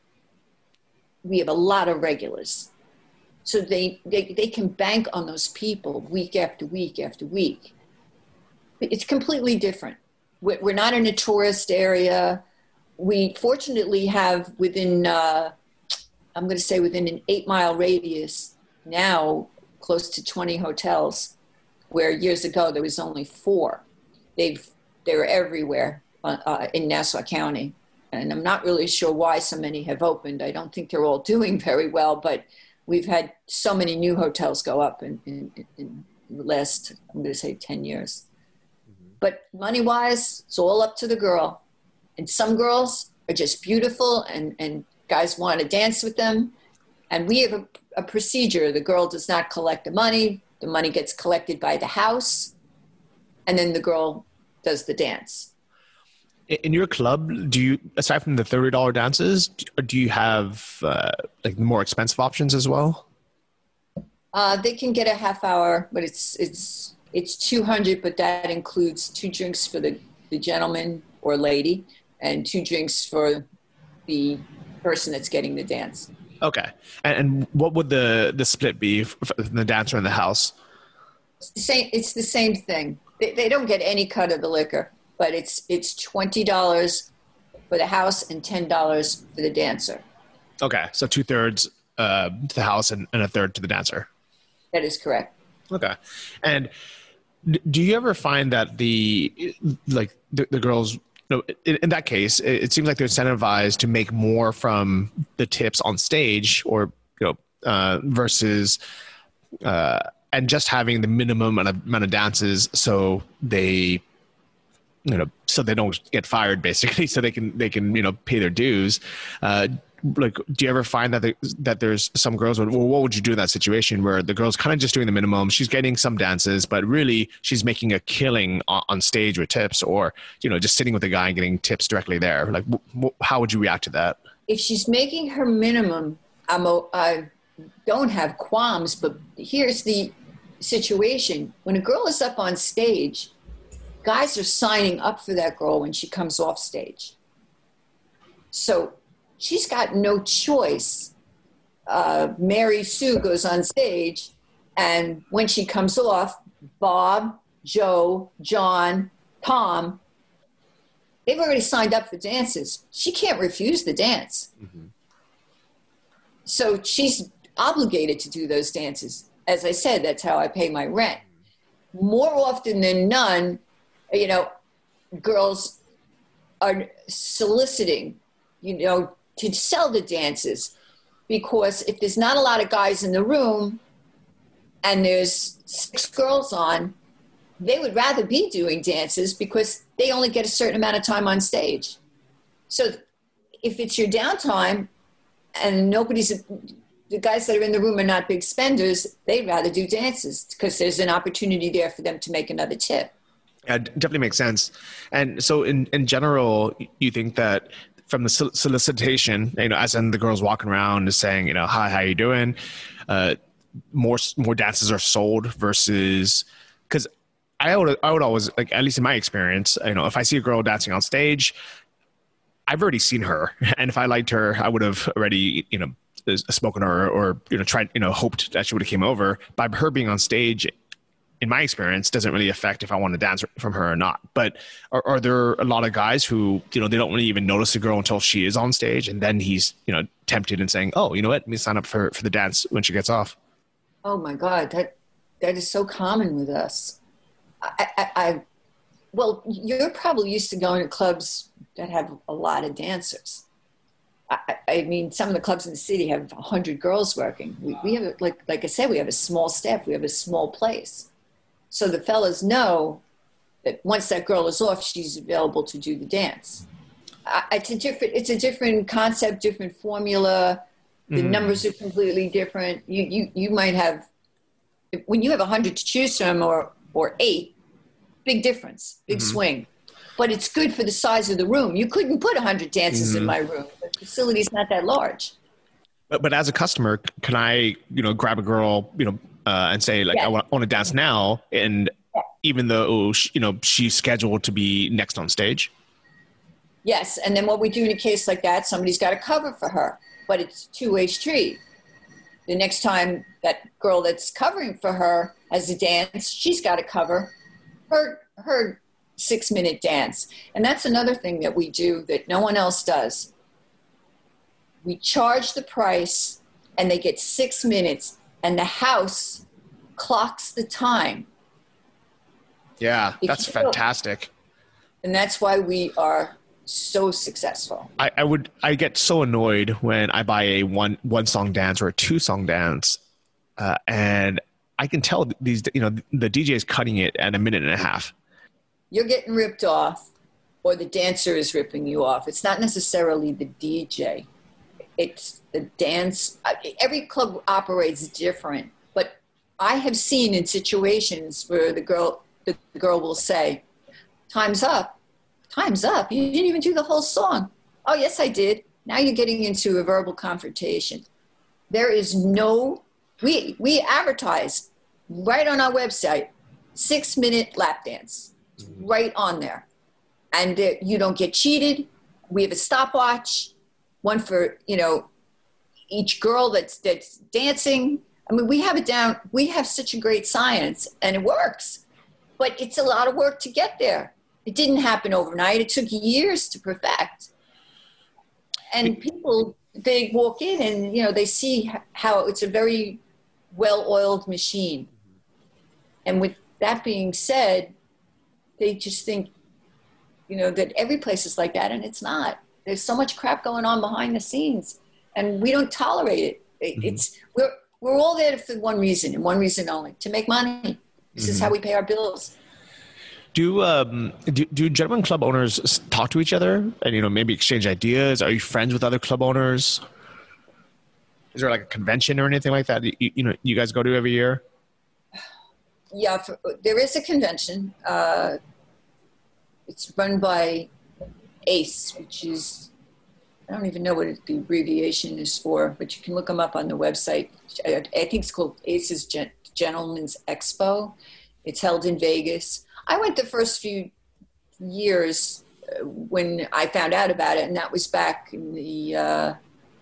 we have a lot of regulars. So they, they, they can bank on those people week after week after week. It's completely different. We're not in a tourist area. We fortunately have within, uh, I'm going to say within an eight mile radius now, close to twenty hotels, where years ago there was only four. They've, they're everywhere uh, uh, in Nassau County. And I'm not really sure why so many have opened. I don't think they're all doing very well, but we've had so many new hotels go up in, in, in the last, I'm going to say ten years. Mm-hmm. But money-wise, it's all up to the girl. And some girls are just beautiful and, and guys want to dance with them. And we have a, a procedure. The girl does not collect the money. The money gets collected by the house. And then the girl does the dance. In your club, do you, aside from the thirty dollars dances, do you have uh, like more expensive options as well? Uh, they can get a half hour, but it's it's it's two hundred, but that includes two drinks for the, the gentleman or lady and two drinks for the person that's getting the dance. Okay. And, and what would the, the split be for the dancer in the house? It's the same, it's the same thing. They, they don't get any cut of the liquor. But it's it's twenty dollars for the house and ten dollars for the dancer. Okay, so two thirds uh, to the house and, and a third to the dancer. That is correct. Okay, and do you ever find that the like the, the girls? No, in, in that case, it, it seems like they're incentivized to make more from the tips on stage, or you know, uh, versus uh, and just having the minimum amount of, amount of dances, so they. You know, so they don't get fired, basically, so they can they can you know pay their dues. Uh, like, do you ever find that the, that there's some girls? Well, what would you do in that situation where the girl's kind of just doing the minimum? She's getting some dances, but really she's making a killing on, on stage with tips, or you know, just sitting with the guy and getting tips directly there. Like, w- w- how would you react to that? If she's making her minimum, I'm a, I don't have qualms. But here's the situation: when a girl is up on stage, guys are signing up for that girl when she comes off stage. So she's got no choice. Uh, Mary Sue goes on stage, and when she comes off, Bob, Joe, John, Tom, they've already signed up for dances. She can't refuse the dance. Mm-hmm. So she's obligated to do those dances. As I said, that's how I pay my rent. More often than none, you know, girls are soliciting, you know, to sell the dances, because if there's not a lot of guys in the room and there's six girls on, they would rather be doing dances because they only get a certain amount of time on stage. So if it's your downtime and nobody's, the guys that are in the room are not big spenders, they'd rather do dances because there's an opportunity there for them to make another tip. Yeah, it definitely makes sense. And so in, in general, you think that from the solicitation, you know, as in the girls walking around and saying, you know, hi, how you doing? Uh, more more dances are sold versus, because I would I would always, like, at least in my experience, you know, if I see a girl dancing on stage, I've already seen her, and if I liked her, I would have already, you know, spoken to her, or, you know, tried, you know, hoped that she would have came over. By her being on stage, in my experience, doesn't really affect if I want to dance from her or not. But are, are there a lot of guys who, you know, they don't really even notice a girl until she is on stage, and then he's, you know, tempted and saying, oh, you know what, let me sign up for, for the dance when she gets off? Oh my God, that that is so common with us. I, I, I well, you're probably used to going to clubs that have a lot of dancers. I, I mean, some of the clubs in the city have a hundred girls working. We, we have, like, like I said, we have a small staff. We have a small place. So the fellas know that once that girl is off, she's available to do the dance. I, it's a different, it's a different concept, different formula. The mm. numbers are completely different. You, you, you might have, when you have a hundred to choose from, or, or eight, big difference, big mm-hmm. swing. But it's good for the size of the room. You couldn't put a hundred dancers mm-hmm. in my room. The facility's not that large. But, but as a customer, can I, you know, grab a girl, you know, uh, and say, like, yeah. I want, I want to dance now, and yeah. even though, she, you know, she's scheduled to be next on stage? Yes, and then what we do in a case like that, somebody's got to cover for her, but it's two-way street. The next time that girl that's covering for her has a dance, she's got to cover her her six-minute dance. And that's another thing that we do that no one else does. We charge the price, and they get six minutes, and the house clocks the time. Yeah, that's fantastic. And that's why we are so successful. I, I would I get so annoyed when I buy a one one song dance or a two song dance, uh, and I can tell these, you know, the D J is cutting it at a minute and a half. You're getting ripped off, or the dancer is ripping you off. It's not necessarily the D J. It's the dance. Every club operates different, but I have seen in situations where the girl the girl will say, "Time's up. Time's up. You didn't even do the whole song." "Oh, yes, I did." Now you're getting into a verbal confrontation. There is no, we we advertise right on our website, six minute lap dance, it's right on there. And there, you don't get cheated. We have a stopwatch, one for, you know, each girl that's that's dancing. I mean, we have it down. We have such a great science, and it works. But it's a lot of work to get there. It didn't happen overnight. It took years to perfect. And people, they walk in and, you know, they see how it's a very well-oiled machine. And with that being said, they just think, you know, that every place is like that, and it's not. There's so much crap going on behind the scenes, and we don't tolerate it. It's mm-hmm. we're we're all there for one reason, and one reason only: to make money. This mm-hmm. is how we pay our bills. Do um do, do gentlemen club owners talk to each other and, you know, maybe exchange ideas? Are you friends with other club owners? Is there like a convention or anything like that you, you know you guys go to every year? Yeah, for, there is a convention. Uh, it's run by ACE, which is, I don't even know what the abbreviation is for, but you can look them up on the website. I, I think it's called ACE's Gen- Gentlemen's Expo. It's held in Vegas. I went the first few years uh, when I found out about it, and that was back in the, uh,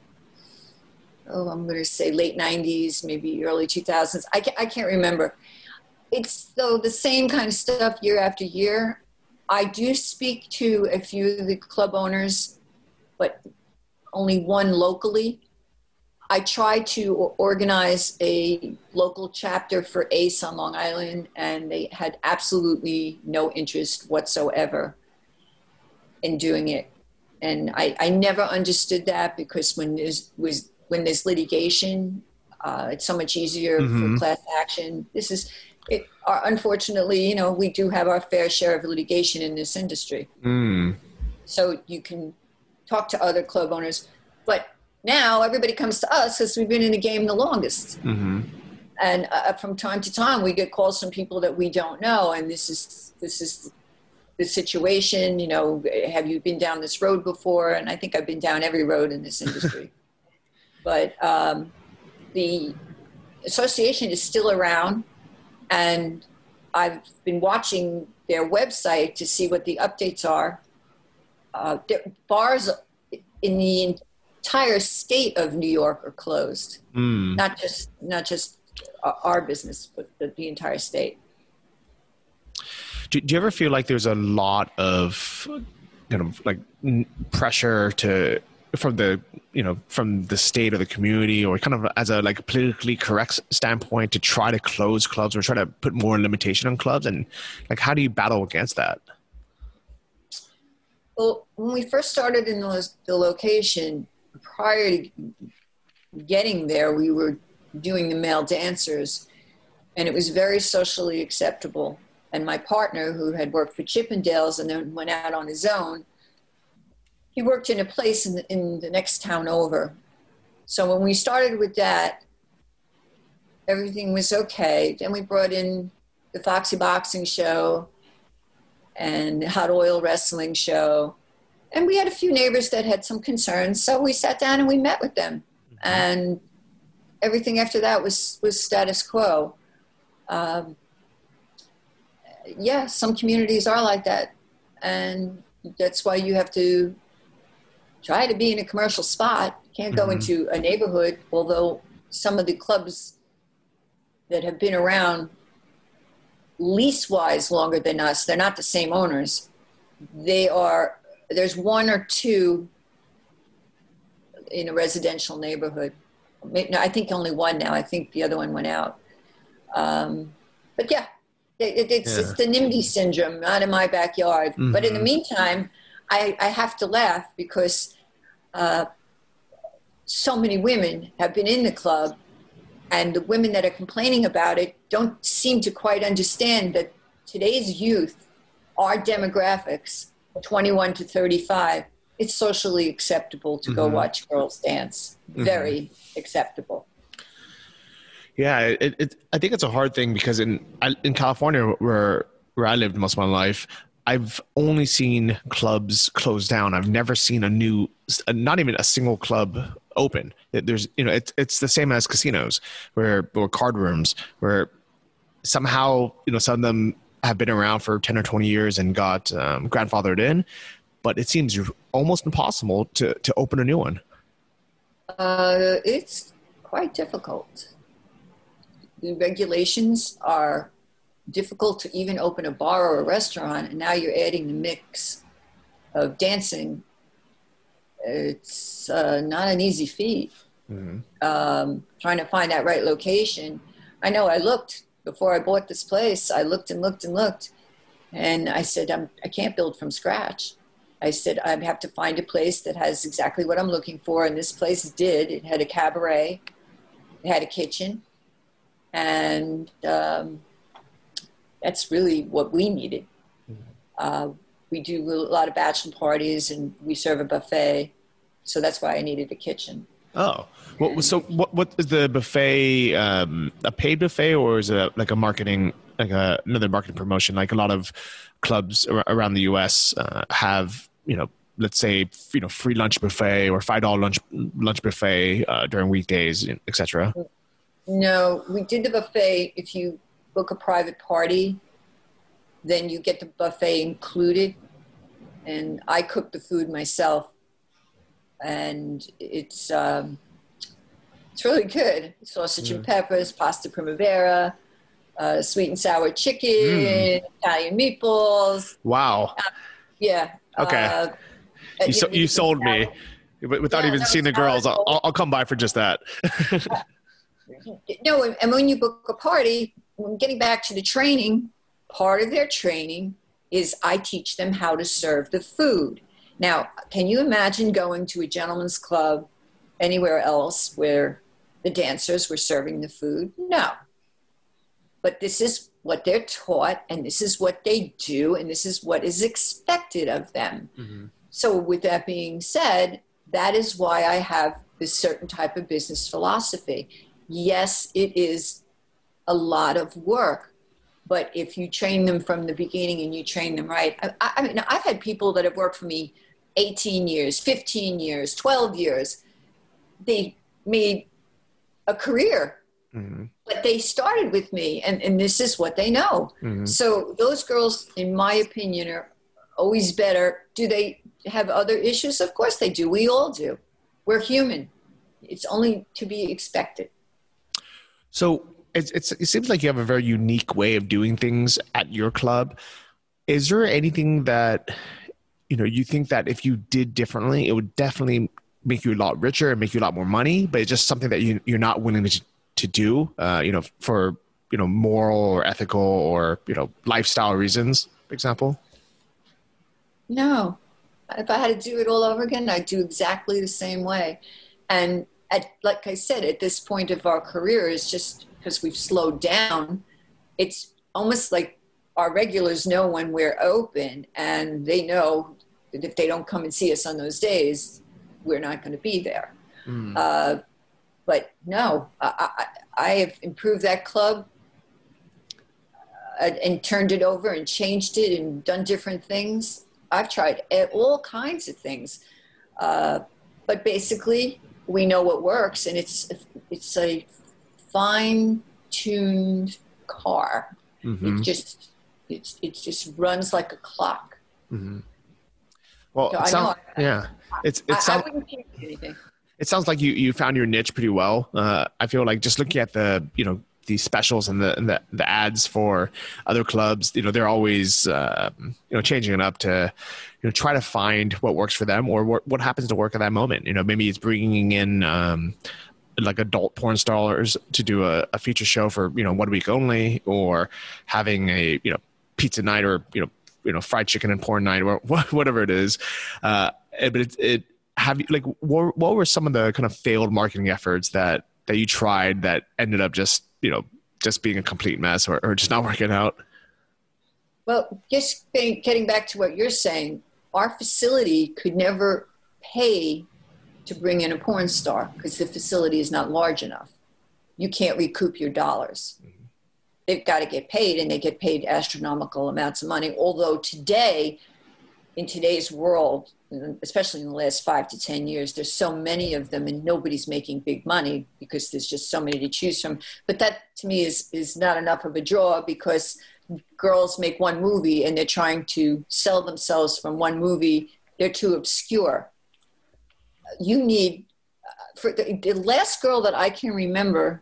oh, I'm going to say late nineties, maybe early two thousands. I can't, I can't remember. It's though the same kind of stuff year after year. I do speak to a few of the club owners, but only one locally. I tried to organize a local chapter for ACE on Long Island, and they had absolutely no interest whatsoever in doing it. And I, I never understood that, because when there's, was, when there's litigation, uh, it's so much easier mm-hmm. for class action. This is, it, uh, unfortunately, you know, we do have our fair share of litigation in this industry. Mm. So you can talk to other club owners, but now everybody comes to us because we've been in the game the longest. Mm-hmm. And uh, from time to time, we get calls from people that we don't know. And this is, this is the situation, you know, have you been down this road before? And I think I've been down every road in this industry. But um, the, association is still around, and I've been watching their website to see what the updates are. Uh, bars in the entire state of New York are closed. Mm. Not just not just our business, but the, the entire state. Do, do you ever feel like there's a lot of kind of like pressure to from the you know from the state or the community, or kind of as a like politically correct standpoint, to try to close clubs or try to put more limitation on clubs? And like, how do you battle against that? Well, when we first started in the, the location, prior to getting there, we were doing the male dancers, and it was very socially acceptable. And my partner, who had worked for Chippendales and then went out on his own, he worked in a place in the, in the next town over. So when we started with that, everything was okay. Then we brought in the Foxy Boxing show and Hot Oil Wrestling show. And we had a few neighbors that had some concerns. So we sat down and we met with them. Mm-hmm. And everything after that was, was status quo. Um, yeah, some communities are like that. And that's why you have to try to be in a commercial spot. You can't go mm-hmm. into a neighborhood, although some of the clubs that have been around lease-wise longer than us, they're not the same owners. They are, there's one or two in a residential neighborhood. I think only one now. I think the other one went out. Um, but yeah, it, it's, yeah. it's the NIMBY syndrome, not in my backyard. Mm-hmm. But in the meantime, I, I have to laugh because uh, so many women have been in the club, and the women that are complaining about it don't seem to quite understand that today's youth, our demographics, twenty-one to thirty-five, it's socially acceptable to mm-hmm. go watch girls dance. Very mm-hmm. acceptable. Yeah, it, it, I think it's a hard thing because in in California, where where I lived most of my life, I've only seen clubs close down. I've never seen a new, not even a single club open. There's, you know, it's it's the same as casinos, where or card rooms, where somehow, you know, some of them have been around for ten or twenty years and got um, grandfathered in, but it seems almost impossible to to open a new one. Uh, it's quite difficult. The regulations are difficult to even open a bar or a restaurant, and now you're adding the mix of dancing. It's uh, not an easy feat. Mm-hmm. Um, trying to find that right location. I know I looked before I bought this place. I looked and looked and looked, and I said, I'm, I can't build from scratch. I said, I have to find a place that has exactly what I'm looking for, and this place did. It had a cabaret, it had a kitchen, and um, that's really what we needed. Mm-hmm. Uh, we do a lot of bachelor parties, and we serve a buffet, so that's why I needed a kitchen. Oh, well, so what? What is the buffet? Um, a paid buffet, or is it like a marketing, like a, another marketing promotion? Like a lot of clubs around the U S uh, have, you know, let's say, you know, free lunch buffet or five dollar lunch lunch buffet uh, during weekdays, et cetera. No, we did the buffet. If you book a private party, then you get the buffet included, and I cook the food myself. And it's um, it's really good. Sausage mm. and peppers, pasta primavera, uh, sweet and sour chicken, mm. Italian meatballs. Wow. Uh, yeah. Okay. Uh, you so, you sold me. Without yeah, even seeing the girls, I'll, I'll come by for just that. No, and when you book a party, getting back to the training, part of their training is I teach them how to serve the food. Now, can you imagine going to a gentleman's club anywhere else where the dancers were serving the food? No. But this is what they're taught, and this is what they do, and this is what is expected of them. Mm-hmm. So with that being said, that is why I have this certain type of business philosophy. Yes, it is a lot of work, but if you train them from the beginning and you train them right, I, I mean, I've had people that have worked for me eighteen years, fifteen years, twelve years. They made a career Mm-hmm. But they started with me, and, and this is what they know. Mm-hmm. So those girls, in my opinion, are always better. Do they have other issues? Of course they do. We all do. We're human. It's only to be expected. So it's, it's, it seems like you have a very unique way of doing things at your club. Is there anything that, you know, you think that if you did differently, it would definitely make you a lot richer and make you a lot more money, but it's just something that you, you're not willing to, to do, uh, you know, for, you know, moral or ethical or, you know, lifestyle reasons, for example? No. If I had to do it all over again, I'd do exactly the same way. And at, like I said, at this point of our career, it's just because we've slowed down, it's almost like our regulars know when we're open, and they know that if they don't come and see us on those days, we're not going to be there. Mm. Uh, but no, I, I, I have improved that club uh, and turned it over and changed it and done different things. I've tried all kinds of things. Uh, but basically, we know what works, and it's it's a fine-tuned car. Mm-hmm. It just it, it just runs like a clock. Mm-hmm. Well, so it sound, I, yeah, it's it I, sounds. I wouldn't change anything. It sounds like you, you found your niche pretty well. Uh, I feel like just looking at the, you know, the specials and the, and the, the ads for other clubs, you know, they're always, uh, you know, changing it up to, you know, try to find what works for them or what, what happens to work at that moment. You know, maybe it's bringing in, um, like adult porn stars to do a, a feature show for, you know, one week only, or having a, you know, pizza night or, you know, you know, fried chicken and porn night or whatever it is. Uh, but it, it, have you like, what, what were some of the kind of failed marketing efforts that, that you tried that ended up just, you know, just being a complete mess or, or just not working out? Well, just getting back to what you're saying, our facility could never pay to bring in a porn star because the facility is not large enough. You can't recoup your dollars. Mm-hmm. They've got to get paid, and they get paid astronomical amounts of money. Although today, in today's world, especially in the last five to ten years, there's so many of them and nobody's making big money because there's just so many to choose from. But that to me is, is not enough of a draw, because girls make one movie and they're trying to sell themselves from one movie. They're too obscure. You need, for the, the last girl that I can remember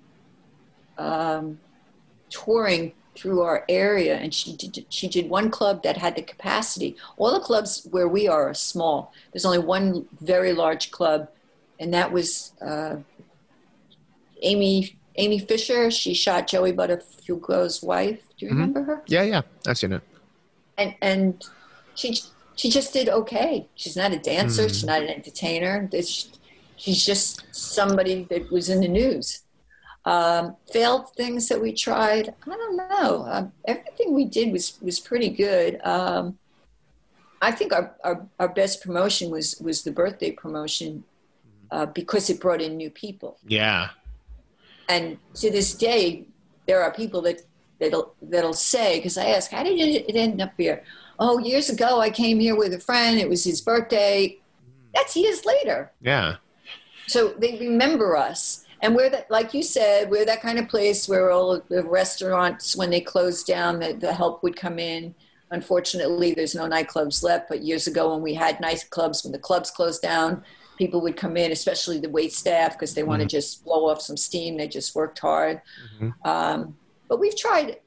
um, touring through our area, and she did, she did one club that had the capacity. All the clubs where we are are small. There's only one very large club, and that was uh, Amy Amy Fisher. She shot Joey Buttafuoco's wife. Do you mm-hmm. remember her? Yeah, yeah, I've seen it. And and she she just did okay. She's not a dancer. Mm. She's not an entertainer. It's, she's just somebody that was in the news. Um, failed things that we tried, I don't know. Um, everything we did was, was pretty good. Um, I think our, our, our best promotion was, was the birthday promotion uh, because it brought in new people. Yeah. And to this day, there are people that, that'll, that'll say, because I ask, how did it end up here? Oh, years ago, I came here with a friend. It was his birthday. That's years later. Yeah. So they remember us. And we're that, like you said, we're that kind of place where all the restaurants, when they closed down, the, the help would come in. Unfortunately, there's no nightclubs left. But years ago, when we had nightclubs, when the clubs closed down, people would come in, especially the wait staff, because they mm-hmm. want to just blow off some steam. They just worked hard. Mm-hmm. Um, but we've tried.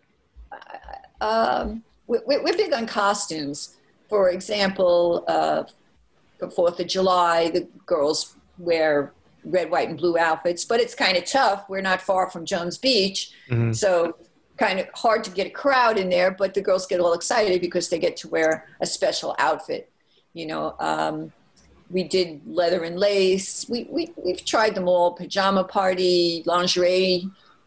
Um, we're, we're big on costumes. For example, uh, for Fourth of July, the girls wear red, white, and blue outfits, but it's kind of tough. We're not far from Jones Beach, mm-hmm. so kind of hard to get a crowd in there, but the girls get all excited because they get to wear a special outfit. You know, um, we did leather and lace. We, we, we've tried them all, pajama party, lingerie.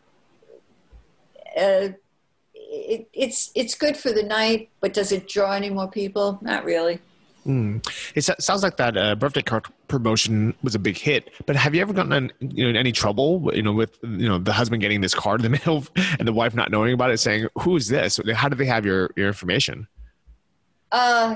Uh, it, it's, it's good for the night, but does it draw any more people? Not really. Mm. It sounds like that uh, birthday card promotion was a big hit, but have you ever gotten in, you know, in any trouble, you know, with, you know, the husband getting this card in the mail and the wife not knowing about it, saying, who is this? How did they have your, your information? Uh,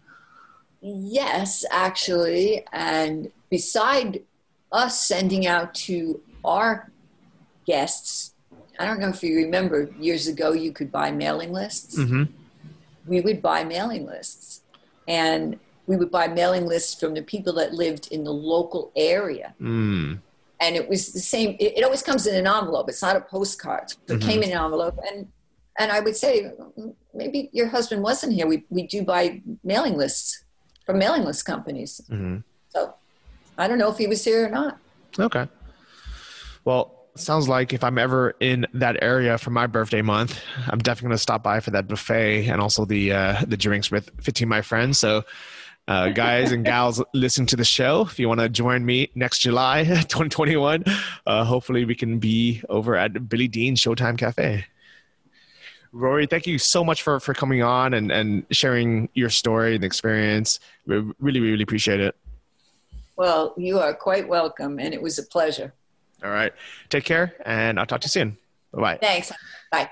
yes, actually. And beside us sending out to our guests. I don't know if you remember, years ago, you could buy mailing lists. Mm-hmm. We would buy mailing lists. And we would buy mailing lists from the people that lived in the local area. Mm. And it was the same. It, it always comes in an envelope. It's not a postcard. So it mm-hmm. came in an envelope. And and I would say, maybe your husband wasn't here. We, we do buy mailing lists from mailing list companies. Mm-hmm. So I don't know if he was here or not. Okay. Well, sounds like if I'm ever in that area for my birthday month, I'm definitely going to stop by for that buffet and also the uh, the drinks with fifteen of my friends. So uh, guys and gals listening to the show, if you want to join me next July twenty twenty-one, uh, hopefully we can be over at Billy Dean Showtime Cafe. Rory, thank you so much for, for coming on and, and sharing your story and experience. We really, really appreciate it. Well, you are quite welcome, and it was a pleasure. All right. Take care, and I'll talk to you soon. Bye-bye. Thanks. Bye.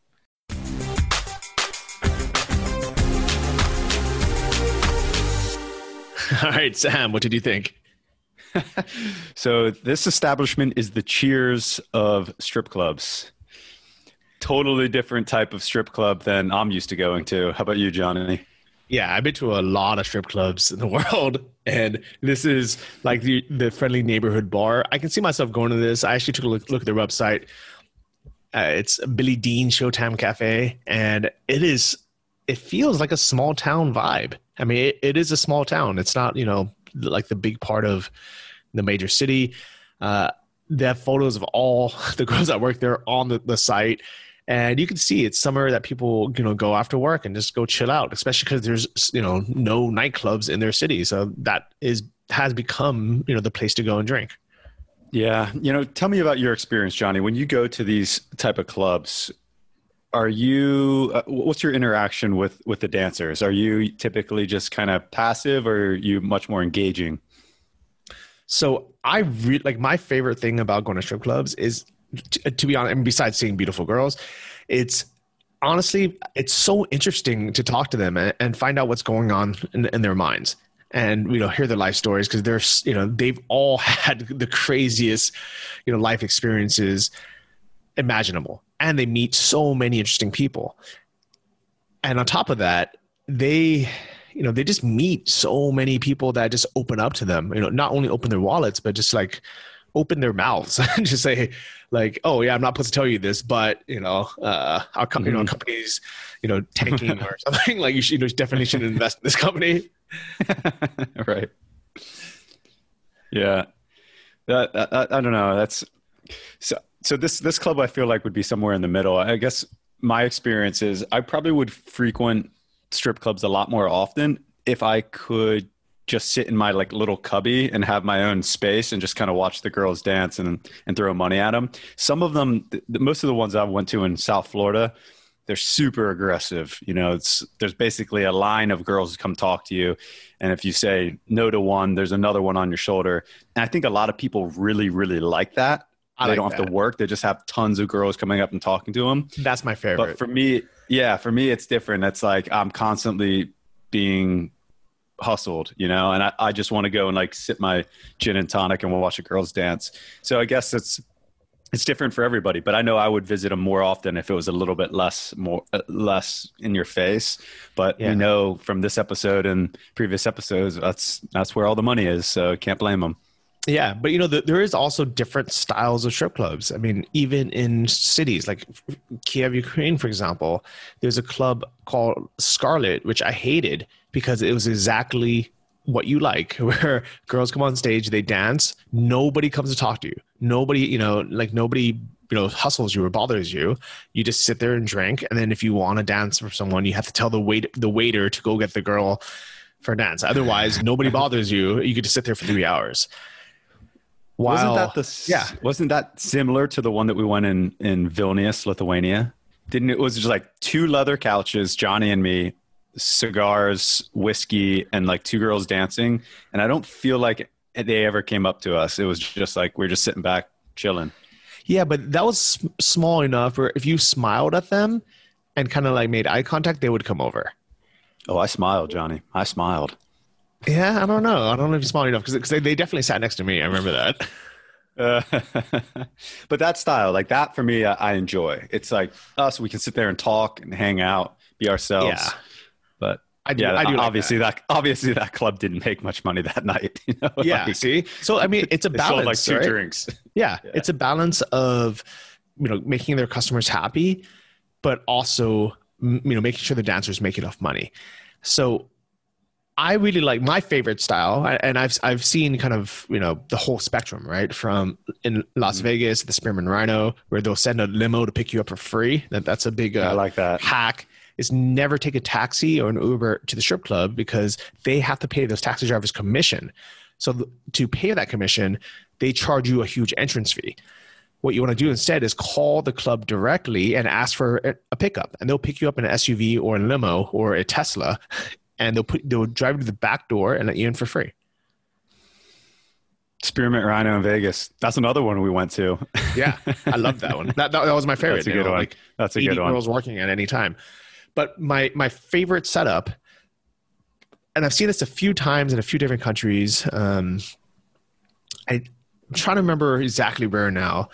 All right, Sam, what did you think? So this establishment is the Cheers of strip clubs. Totally different type of strip club than I'm used to going to. How about you, Johnny? Yeah, I've been to a lot of strip clubs in the world, and this is like the, the friendly neighborhood bar. I can see myself going to this. I actually took a look, look at their website. Uh, it's Billy Dean Showtime Cafe, and it is, it feels like a small town vibe. I mean, it, it is a small town. It's not, you know, like the big part of the major city. Uh, they have photos of all the girls that work there on the, the site. And you can see it's somewhere that people, you know, go after work and just go chill out, especially because there's, you know, no nightclubs in their city. So that is has become, you know, the place to go and drink. Yeah. You know, tell me about your experience, Johnny. When you go to these type of clubs, are you, uh, what's your interaction with, with the dancers? Are you typically just kind of passive, or are you much more engaging? So I really, like, my favorite thing about going to strip clubs is, To, to be honest, and besides seeing beautiful girls, it's honestly, it's so interesting to talk to them and, and find out what's going on in, in their minds, and, you know, hear their life stories, because they're, you know, they've all had the craziest, you know, life experiences imaginable, and they meet so many interesting people. And on top of that, they, you know, they just meet so many people that just open up to them, you know, not only open their wallets, but just like open their mouths and just say, like, oh yeah, I'm not supposed to tell you this, but, you know, uh, our company, mm-hmm. you know, company's, you know, tanking or something. Like, you should, you know, definitely shouldn't invest in this company. Right. Yeah. That, that, that, I don't know. That's so, so this, this club I feel like would be somewhere in the middle. I guess my experience is I probably would frequent strip clubs a lot more often if I could just sit in my like little cubby and have my own space and just kind of watch the girls dance and, and throw money at them. Some of them, th- most of the ones I went to in South Florida, they're super aggressive. You know, it's, there's basically a line of girls who come talk to you. And if you say no to one, there's another one on your shoulder. And I think a lot of people really, really like that. I they like don't have that. to work. They just have tons of girls coming up and talking to them. That's my favorite. But for me, yeah, for me, it's different. It's like, I'm constantly being hustled, you know, and I, I just want to go and like sip my gin and tonic and we'll watch the girls dance. So I guess it's it's different for everybody, but I know I would visit them more often if it was a little bit less more uh, less in your face. But yeah. we know from this episode and previous episodes, that's that's where all the money is, so can't blame them. Yeah, but you know, the, there is also different styles of strip clubs. I mean, even in cities like Kiev, Ukraine, for example, there's a club called Scarlet, which I hated because it was exactly what you like, where girls come on stage, they dance, nobody comes to talk to you. Nobody, you know, like nobody, you know, hustles you or bothers you. You just sit there and drink. And then if you want to dance for someone, you have to tell the wait the waiter to go get the girl for a dance. Otherwise, nobody bothers you. You could just sit there for three hours. While, wasn't that the yeah? Wasn't that similar to the one that we went in in Vilnius, Lithuania? Didn't it? Was just like two leather couches, Johnny and me, cigars, whiskey, and like two girls dancing. And I don't feel like they ever came up to us. It was just like we we're just sitting back, chilling. Yeah, but that was small enough where if you smiled at them and kind of like made eye contact, they would come over. Oh, I smiled, Johnny. I smiled. Yeah, I don't know. I don't know if you smiled enough because they, they definitely sat next to me. I remember that. Uh, but that style, like that for me, I, I enjoy. It's like us, we can sit there and talk and hang out, be ourselves. Yeah. But I do, yeah, I do like obviously that. that obviously that club didn't make much money that night. You know? Yeah. Like, See, so I mean, it's a they sold balance, like two right? drinks. Yeah, Yeah. it's a balance of, you know, making their customers happy, but also, m- you know, making sure the dancers make enough money. So I really like my favorite style, I- and I've I've seen kind of, you know, the whole spectrum, right? From in Las Mm-hmm. Vegas, the Spearmint Rhino, where they'll send a limo to pick you up for free. That that's a big uh, I like that. hack. Is never take a taxi or an Uber to the strip club because they have to pay those taxi drivers commission. So th- to pay that commission, they charge you a huge entrance fee. What you want to do instead is call the club directly and ask for a, a pickup, and they'll pick you up in an S U V or a limo or a Tesla, and they'll put they'll drive you to the back door and let you in for free. Spearmint Rhino in Vegas. That's another one we went to. Yeah, I love that one. That, that that was my favorite. That's a you good know, one. Like That's a eighty good one. girls working at any time. But my my favorite setup, and I've seen this a few times in a few different countries. Um, I, I'm trying to remember exactly where now,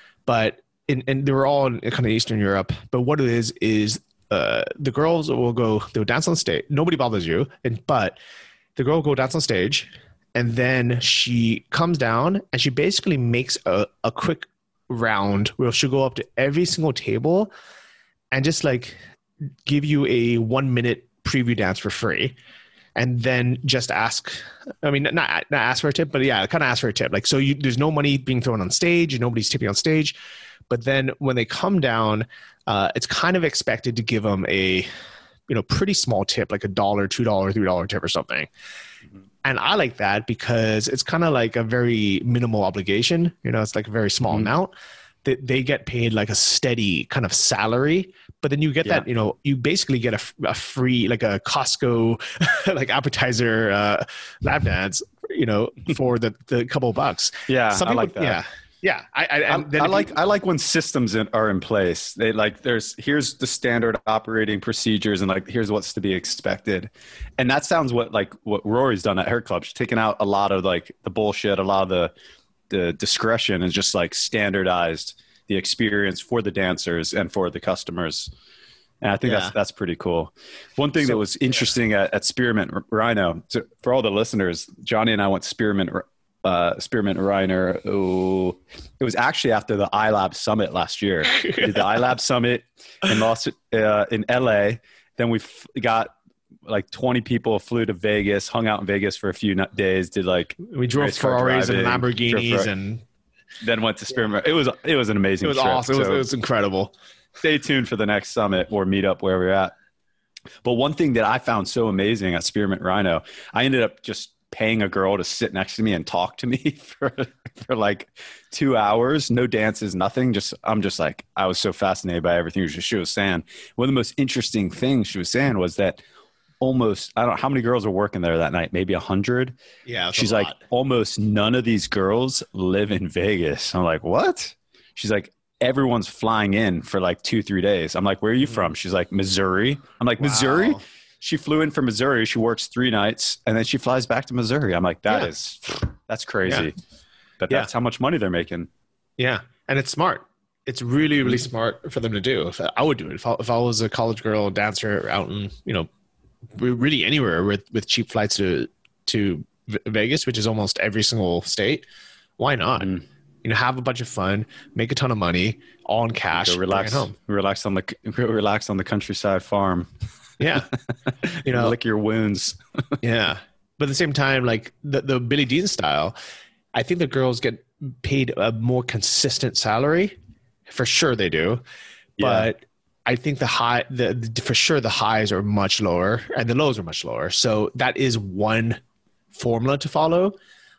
but in, and they were all in kind of Eastern Europe. But what it is is uh, the girls will go, they'll dance on stage. Nobody bothers you, and but the girl will go dance on stage, and then she comes down and she basically makes a, a quick round where she'll go up to every single table and just like give you a one minute preview dance for free. And then just ask, I mean, not, not ask for a tip, but yeah, kind of ask for a tip. Like, so you, there's no money being thrown on stage, nobody's tipping on stage. But then when they come down, uh, it's kind of expected to give them a, you know, pretty small tip, like a dollar, two dollar, three dollar tip or something. Mm-hmm. And I like that because it's kind of like a very minimal obligation. You know, it's like a very small mm-hmm. amount. They, they get paid like a steady kind of salary, but then you get yeah. that, you know, you basically get a, a free, like a Costco, like appetizer uh, lap dance, you know, for the, the couple of bucks. Yeah. Some I people, like that. Yeah. Yeah. I, I, and I, I like, you, I like when systems in, are in place. They like, there's, here's the standard operating procedures and like, here's what's to be expected. And that sounds what, like what Rory's done at her club. She's taken out a lot of like the bullshit, a lot of the, the discretion, and just like standardized the experience for the dancers and for the customers. And I think yeah. that's, that's pretty cool. One thing so, that was interesting yeah. at, at Spearmint Rhino, so for all the listeners, Johnny and I went Spearmint, uh, Spearmint Rhino. Oh, it was actually after the iLab Summit last year. We did the iLab Summit in Los, uh, in L A. Then we f- got like twenty people flew to Vegas, hung out in Vegas for a few days, did like we drove Ferraris and Lamborghinis and then went to Spearmint. It was it was an amazing It was trip. awesome. It was, so it was incredible. Stay tuned for the next summit or meetup where we're at. But one thing that I found so amazing at Spearmint Rhino, I ended up just paying a girl to sit next to me and talk to me for for like two hours, no dances, nothing. Just I'm just like I was so fascinated by everything she was saying. One of the most interesting things she was saying was that almost, I don't know how many girls were working there that night, maybe a hundred. Yeah. She's like, almost none of these girls live in Vegas. I'm like, what? She's like, everyone's flying in for like two, three days. I'm like, where are you from? She's like, Missouri. I'm like, wow. Missouri? She flew in from Missouri. She works three nights and then she flies back to Missouri. I'm like, that yeah. is, that's crazy. Yeah. But that's yeah. how much money they're making. Yeah. And it's smart. It's really, really smart for them to do. If I would do it. If I, if I was a college girl dancer out in, you know, really anywhere with, with cheap flights to to Vegas, which is almost every single state, why not? Mm. You know, have a bunch of fun, make a ton of money, all in cash, go relax, home. relax on the relax on the countryside farm. Yeah, you know, lick your wounds. Yeah, but at the same time, like the the Billie Dean style, I think the girls get paid a more consistent salary. For sure, they do, yeah. but. I think the high, the, the for sure the highs are much lower and the lows are much lower. So that is one formula to follow.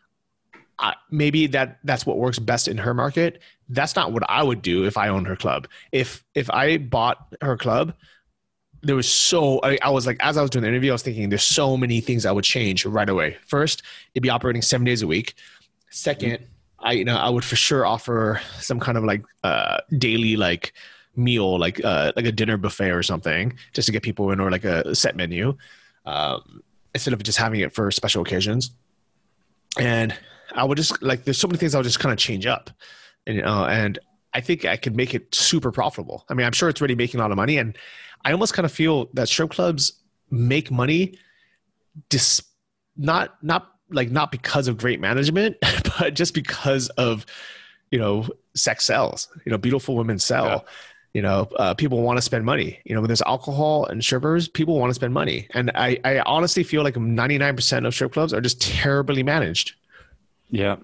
Uh, maybe that that's what works best in her market. That's not what I would do if I owned her club. If if I bought her club, there was so I, I was like, as I was doing the interview, I was thinking there's so many things I would change right away. First, it'd be operating seven days a week. Second, I you know I would for sure offer some kind of like uh, daily like. meal like uh like a dinner buffet or something just to get people in, or like a set menu um instead of just having it for special occasions. And I would just like, there's so many things I'll just kind of change up, and, uh, and I think I could make it super profitable. I mean, I'm sure it's already making a lot of money, and I almost kind of feel that strip clubs make money dis- not, not like, not because of great management, but just because of, you know, sex sells, you know, beautiful women sell. Yeah. You know, uh, people want to spend money. You know, when there's alcohol and strippers, people want to spend money. And I, I honestly feel like ninety-nine percent of strip clubs are just terribly managed. Yeah.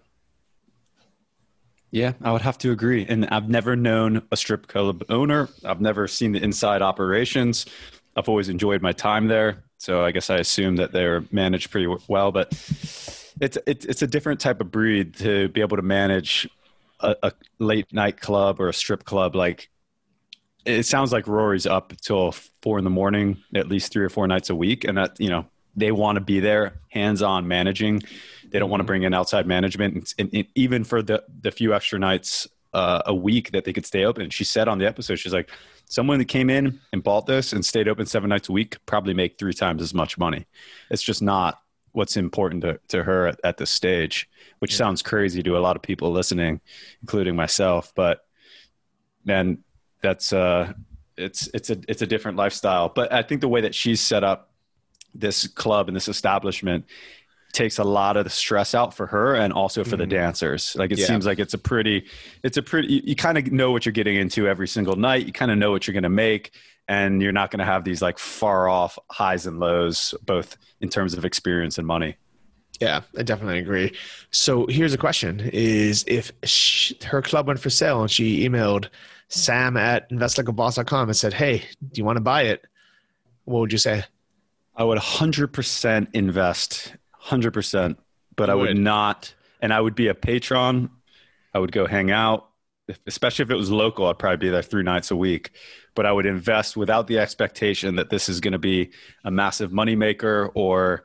Yeah, I would have to agree. And I've never known a strip club owner. I've never seen the inside operations. I've always enjoyed my time there. So I guess I assume that they're managed pretty well. But it's, it's, it's a different type of breed to be able to manage a, a late night club or a strip club. Like, it sounds like Rory's up till four in the morning, at least three or four nights a week. And that, you know, they want to be there hands-on managing. They don't want to bring in outside management. And, and even for the, the few extra nights uh, a week that they could stay open. She said on the episode, she's like, someone that came in and bought this and stayed open seven nights a week could probably make three times as much money. It's just not what's important to, to her at, at this stage, which yeah. sounds crazy to a lot of people listening, including myself. But man, that's uh it's it's a it's a different lifestyle. But I think the way that she's set up this club and this establishment takes a lot of the stress out for her and also for mm-hmm. the dancers. Like it yeah. seems like it's a pretty it's a pretty you, you kind of know what you're getting into every single night. You kind of know what you're going to make, and you're not going to have these like far off highs and lows, both in terms of experience and money. Yeah, I definitely agree. So here's a question: is if she, her club went for sale and she emailed Sam at invest like a boss dot com and said, hey, do you want to buy it? What would you say? I would one hundred percent invest, one hundred percent, but you I would, would not. And I would be a patron. I would go hang out, especially if it was local. I'd probably be there three nights a week. But I would invest without the expectation that this is going to be a massive moneymaker, or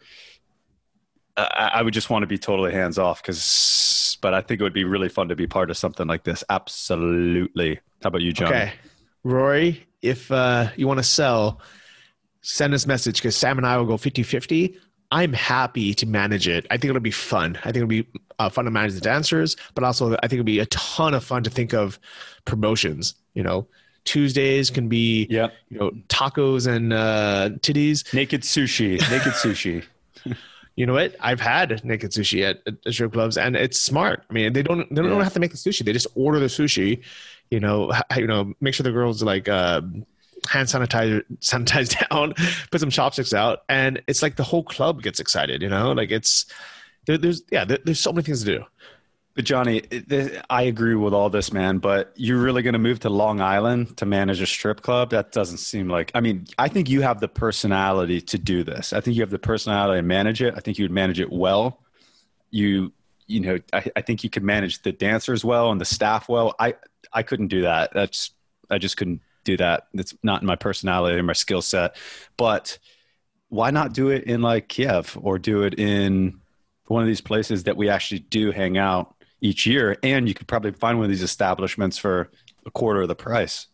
I, I would just want to be totally hands off. Because, but I think it would be really fun to be part of something like this. Absolutely. How about you, John? Okay. Rory, if uh, you want to sell, send us a message, because Sam and I will go fifty-fifty. I'm happy to manage it. I think it'll be fun. I think it'll be uh, fun to manage the dancers, but also I think it'll be a ton of fun to think of promotions. You know, Tuesdays can be, yeah. you know, tacos and uh, titties. Naked sushi. Naked sushi. You know what? I've had naked sushi at, at strip clubs, and it's smart. I mean, they don't they don't yeah. have to make the sushi. They just order the sushi. You know, you know, make sure the girls like uh, hand sanitizer sanitize down, put some chopsticks out, and it's like the whole club gets excited. You know, like it's there, there's yeah, there, there's so many things to do. But Johnny, it, I agree with all this, man. But you're really going to move to Long Island to manage a strip club? That doesn't seem like. I mean, I think you have the personality to do this. I think you have the personality to manage it. I think you would manage it well. You, you know, I, I think you could manage the dancers well and the staff well. I, I couldn't do that. That's, I just couldn't do that. It's not in my personality or my skill set. But why not do it in like Kiev, or do it in one of these places that we actually do hang out each year? And you could probably find one of these establishments for a quarter of the price.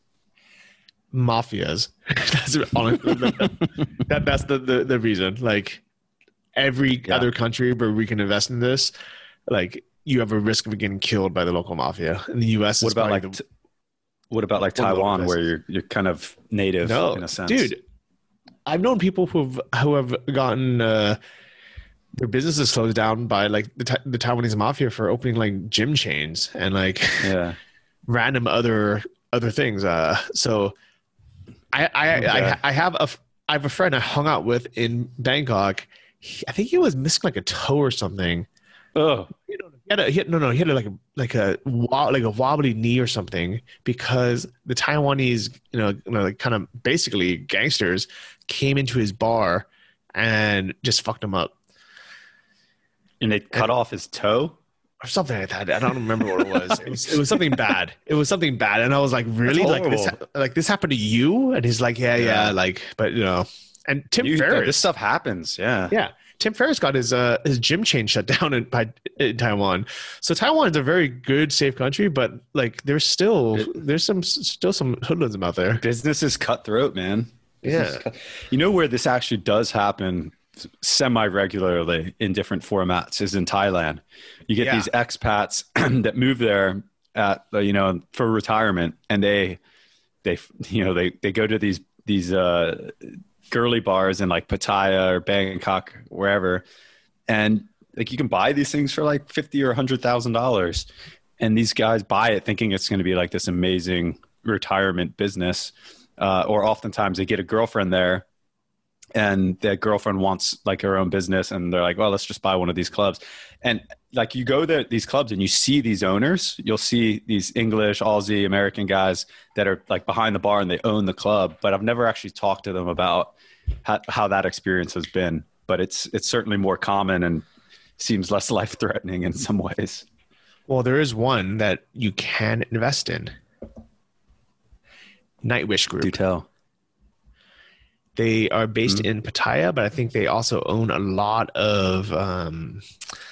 Mafias. That's honestly, that, that's the, the, the reason. Like every yeah. other country where we can invest in this, like you have a risk of getting killed by the local mafia. In the U S, what about like, the, what about like Taiwan, where you're you're kind of native no, in a sense? Dude, I've known people who've who have gotten uh, their businesses closed down by like the the Taiwanese mafia for opening like gym chains and like yeah. random other other things. Uh, so I I, okay. I I have a I have a friend I hung out with in Bangkok. He, I think he was missing like a toe or something. Oh, you know, he had a, he had, no, no, he had like a like a like a wobbly knee or something, because the Taiwanese, you know, you know, like kind of basically gangsters came into his bar and just fucked him up. And they cut and, off his toe or something like that. I don't remember what it was. It was, it was something bad. It was something bad, and I was like, really, like this, like this happened to you? And he's like, yeah, yeah, yeah. like, but you know, and Tim you, Ferriss, this stuff happens, yeah, yeah. Tim Ferriss got his uh, his gym chain shut down in, by, in Taiwan. So Taiwan is a very good, safe country, but like there's still there's some still some hoodlums out there. Business is cutthroat, man. Yeah. You know where this actually does happen semi-regularly in different formats is in Thailand. You get Yeah. these expats that move there at, you know, for retirement, and they, they, you know, they, they go to these, these, uh, girly bars in like Pattaya or Bangkok, wherever. And like, you can buy these things for like fifty or a hundred thousand dollars. And these guys buy it thinking it's going to be like this amazing retirement business. Uh, or oftentimes they get a girlfriend there, and that girlfriend wants like her own business, and they're like, well, let's just buy one of these clubs. And like, you go there, these clubs, and you see these owners, you'll see these English, Aussie, American guys that are like behind the bar and they own the club. But I've never actually talked to them about how, how that experience has been. But it's, it's certainly more common and seems less life-threatening in some ways. Well, there is one that you can invest in. Nightwish Group. Do tell. They are based Mm-hmm. in Pattaya, but I think they also own a lot of, um,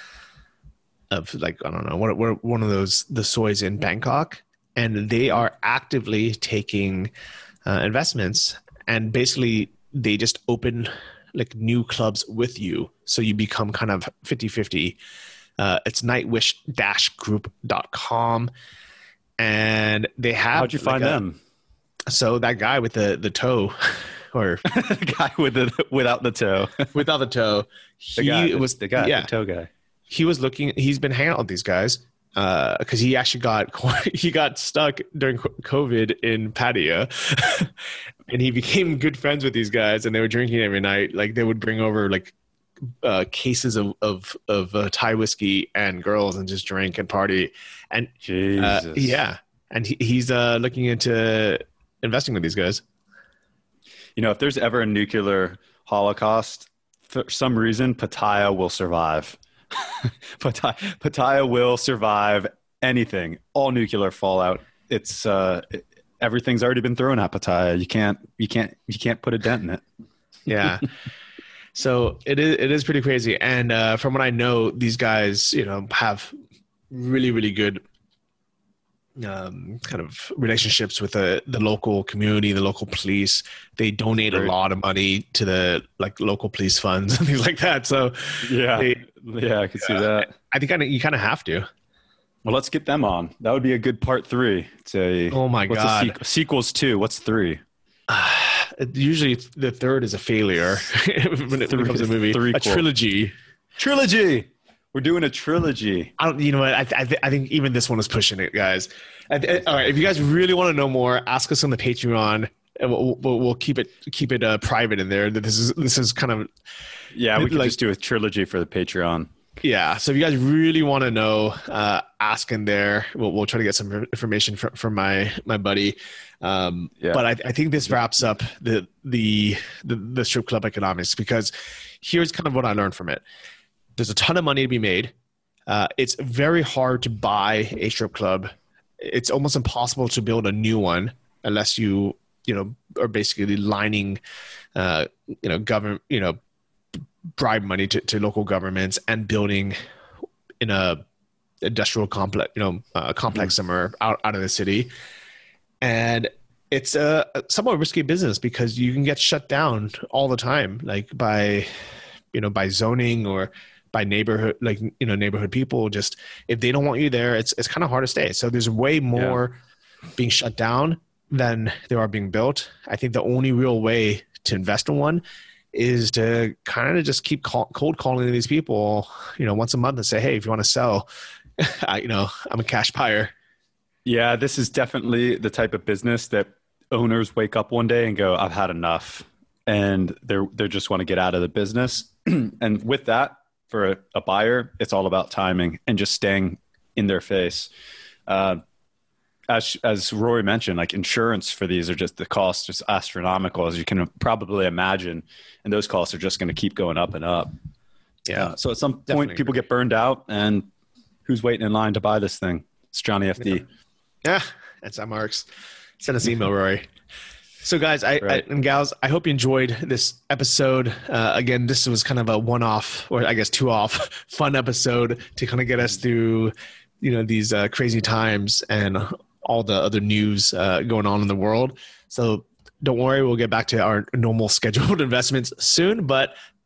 of like, I don't know, what, what, one of those, the soys in Bangkok. And they are actively taking uh, investments, and basically they just open like new clubs with you. So you become kind of fifty-fifty. Uh, it's nightwish dash group dot com. And they have. How'd you find like a, them? So that guy with the, the toe, or The guy with the, without the toe. without the toe, The he guy, was the guy, yeah, the toe guy. he was looking, he's been hanging out with these guys uh, because he actually got, he got stuck during COVID in Pattaya and he became good friends with these guys, and they were drinking every night. Like, they would bring over like uh, cases of, of, of uh, Thai whiskey and girls and just drink and party. And uh, Jesus. yeah. And he, he's uh, looking into investing with these guys. You know, if there's ever a nuclear holocaust, for some reason, Pattaya will survive. Pattaya, Pattaya will survive anything, all nuclear fallout. It's uh, it, everything's already been thrown at Pattaya. You can't, you can't, you can't put a dent in it. Yeah. So it is, it is pretty crazy. And uh, from what I know, these guys, you know, have really, really good um, kind of relationships with the, the local community, the local police. They donate Right. a lot of money to the like local police funds and things like that. So Yeah, they, yeah, I can see that. I think I, you kind of have to. Well, let's get them on. That would be a good part three. It's a, Oh my what's God. A sequ- sequels two. What's three? Usually the third is a failure when it Three- becomes a movie. three A quote. trilogy. Trilogy. We're doing a trilogy. I don't, you know what? I, th- I, th- I think even this one is pushing it, guys. I th- all right, if you guys really want to know more, ask us on the Patreon, and we'll, we'll, we'll keep it keep it uh, private in there. That this is this is kind of Yeah, we could Like- just do a trilogy for the Patreon. yeah. So if you guys really want to know, uh, ask in there. We'll, we'll try to get some information from, from my my buddy. Um, Yeah. But I, I think this wraps up the, the the the strip club economics, because here's kind of what I learned from it. There's a ton of money to be made. Uh, it's very hard to buy a strip club. It's almost impossible to build a new one unless you, you know, are basically lining, uh, you know, government, you know, bribe money to, to local governments and building in a industrial complex, you know, a complex somewhere out, out of the city. And it's a somewhat risky business because you can get shut down all the time, like by, you know, by zoning or by neighborhood, like, you know, neighborhood people. Just if they don't want you there, it's it's kind of hard to stay. So there's way more being shut down than there are being built. I think the only real way to invest in one is to kind of just keep call, cold calling these people, you know, once a month and say, hey, if you want to sell, I, you know, I'm a cash buyer. Yeah, this is definitely the type of business that owners wake up one day and go, I've had enough. And they're, they just want to get out of the business. And with that, for a, a buyer, it's all about timing and just staying in their face. Uh, as, as Rory mentioned, like insurance for these are just, the costs just astronomical, as you can probably imagine. And those costs are just going to keep going up and up. Yeah. Uh, so at some Definitely point, people agree. get burned out, and who's waiting in line to buy this thing? It's Johnny F D. Yeah, that's how Marks. Send us an email, Rory. So, guys, I, Right. I and gals, I hope you enjoyed this episode. Uh, again, this was kind of a one-off, or I guess two-off, fun episode to kind of get us through, you know, these uh, crazy times and all the other news uh, going on in the world. So, don't worry, we'll get back to our normal scheduled investments soon. But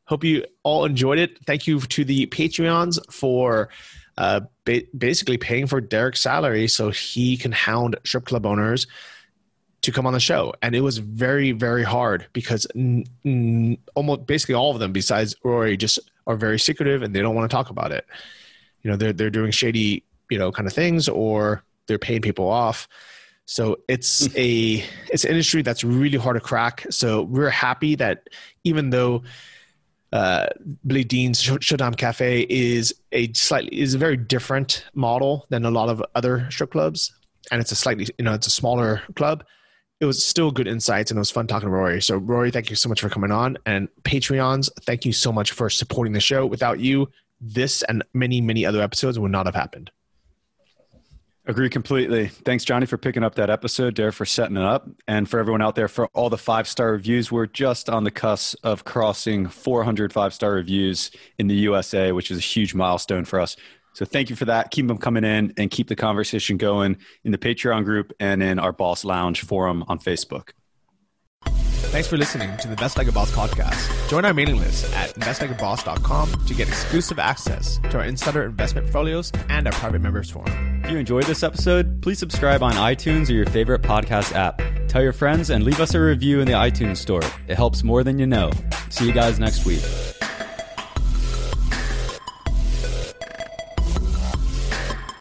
Hope you all enjoyed it. Thank you to the Patreons for uh, ba- basically paying for Derek's salary so he can hound strip club owners to come on the show. And it was very, very hard because n- n- almost basically all of them besides Rory just are very secretive and they don't want to talk about it. You know, they're, they're doing shady, you know, kind of things, or they're paying people off. So it's a, it's an industry that's really hard to crack. So we're happy that even though uh, Billy Dean's Showtime Cafe is a slightly, is a very different model than a lot of other strip clubs. And it's a slightly, you know, it's a smaller club. It was still good insights and it was fun talking to Rory. So Rory, thank you so much for coming on, and Patreons, thank you so much for supporting the show. Without you, this and many, many other episodes would not have happened. Agree completely. Thanks, Johnny, for picking up that episode, Derek for setting it up, and for everyone out there for all the five-star reviews. We're just on the cusp of crossing four hundred five-star reviews in the U S A, which is a huge milestone for us. So thank you for that. Keep them coming in and keep the conversation going in the Patreon group and in our Boss Lounge forum on Facebook. Thanks for listening to the Invest Like a Boss podcast. Join our mailing list at invest like a boss dot com to get exclusive access to our insider investment portfolios and our private members forum. If you enjoyed this episode, please subscribe on iTunes or your favorite podcast app. Tell your friends and leave us a review in the iTunes store. It helps more than you know. See you guys next week.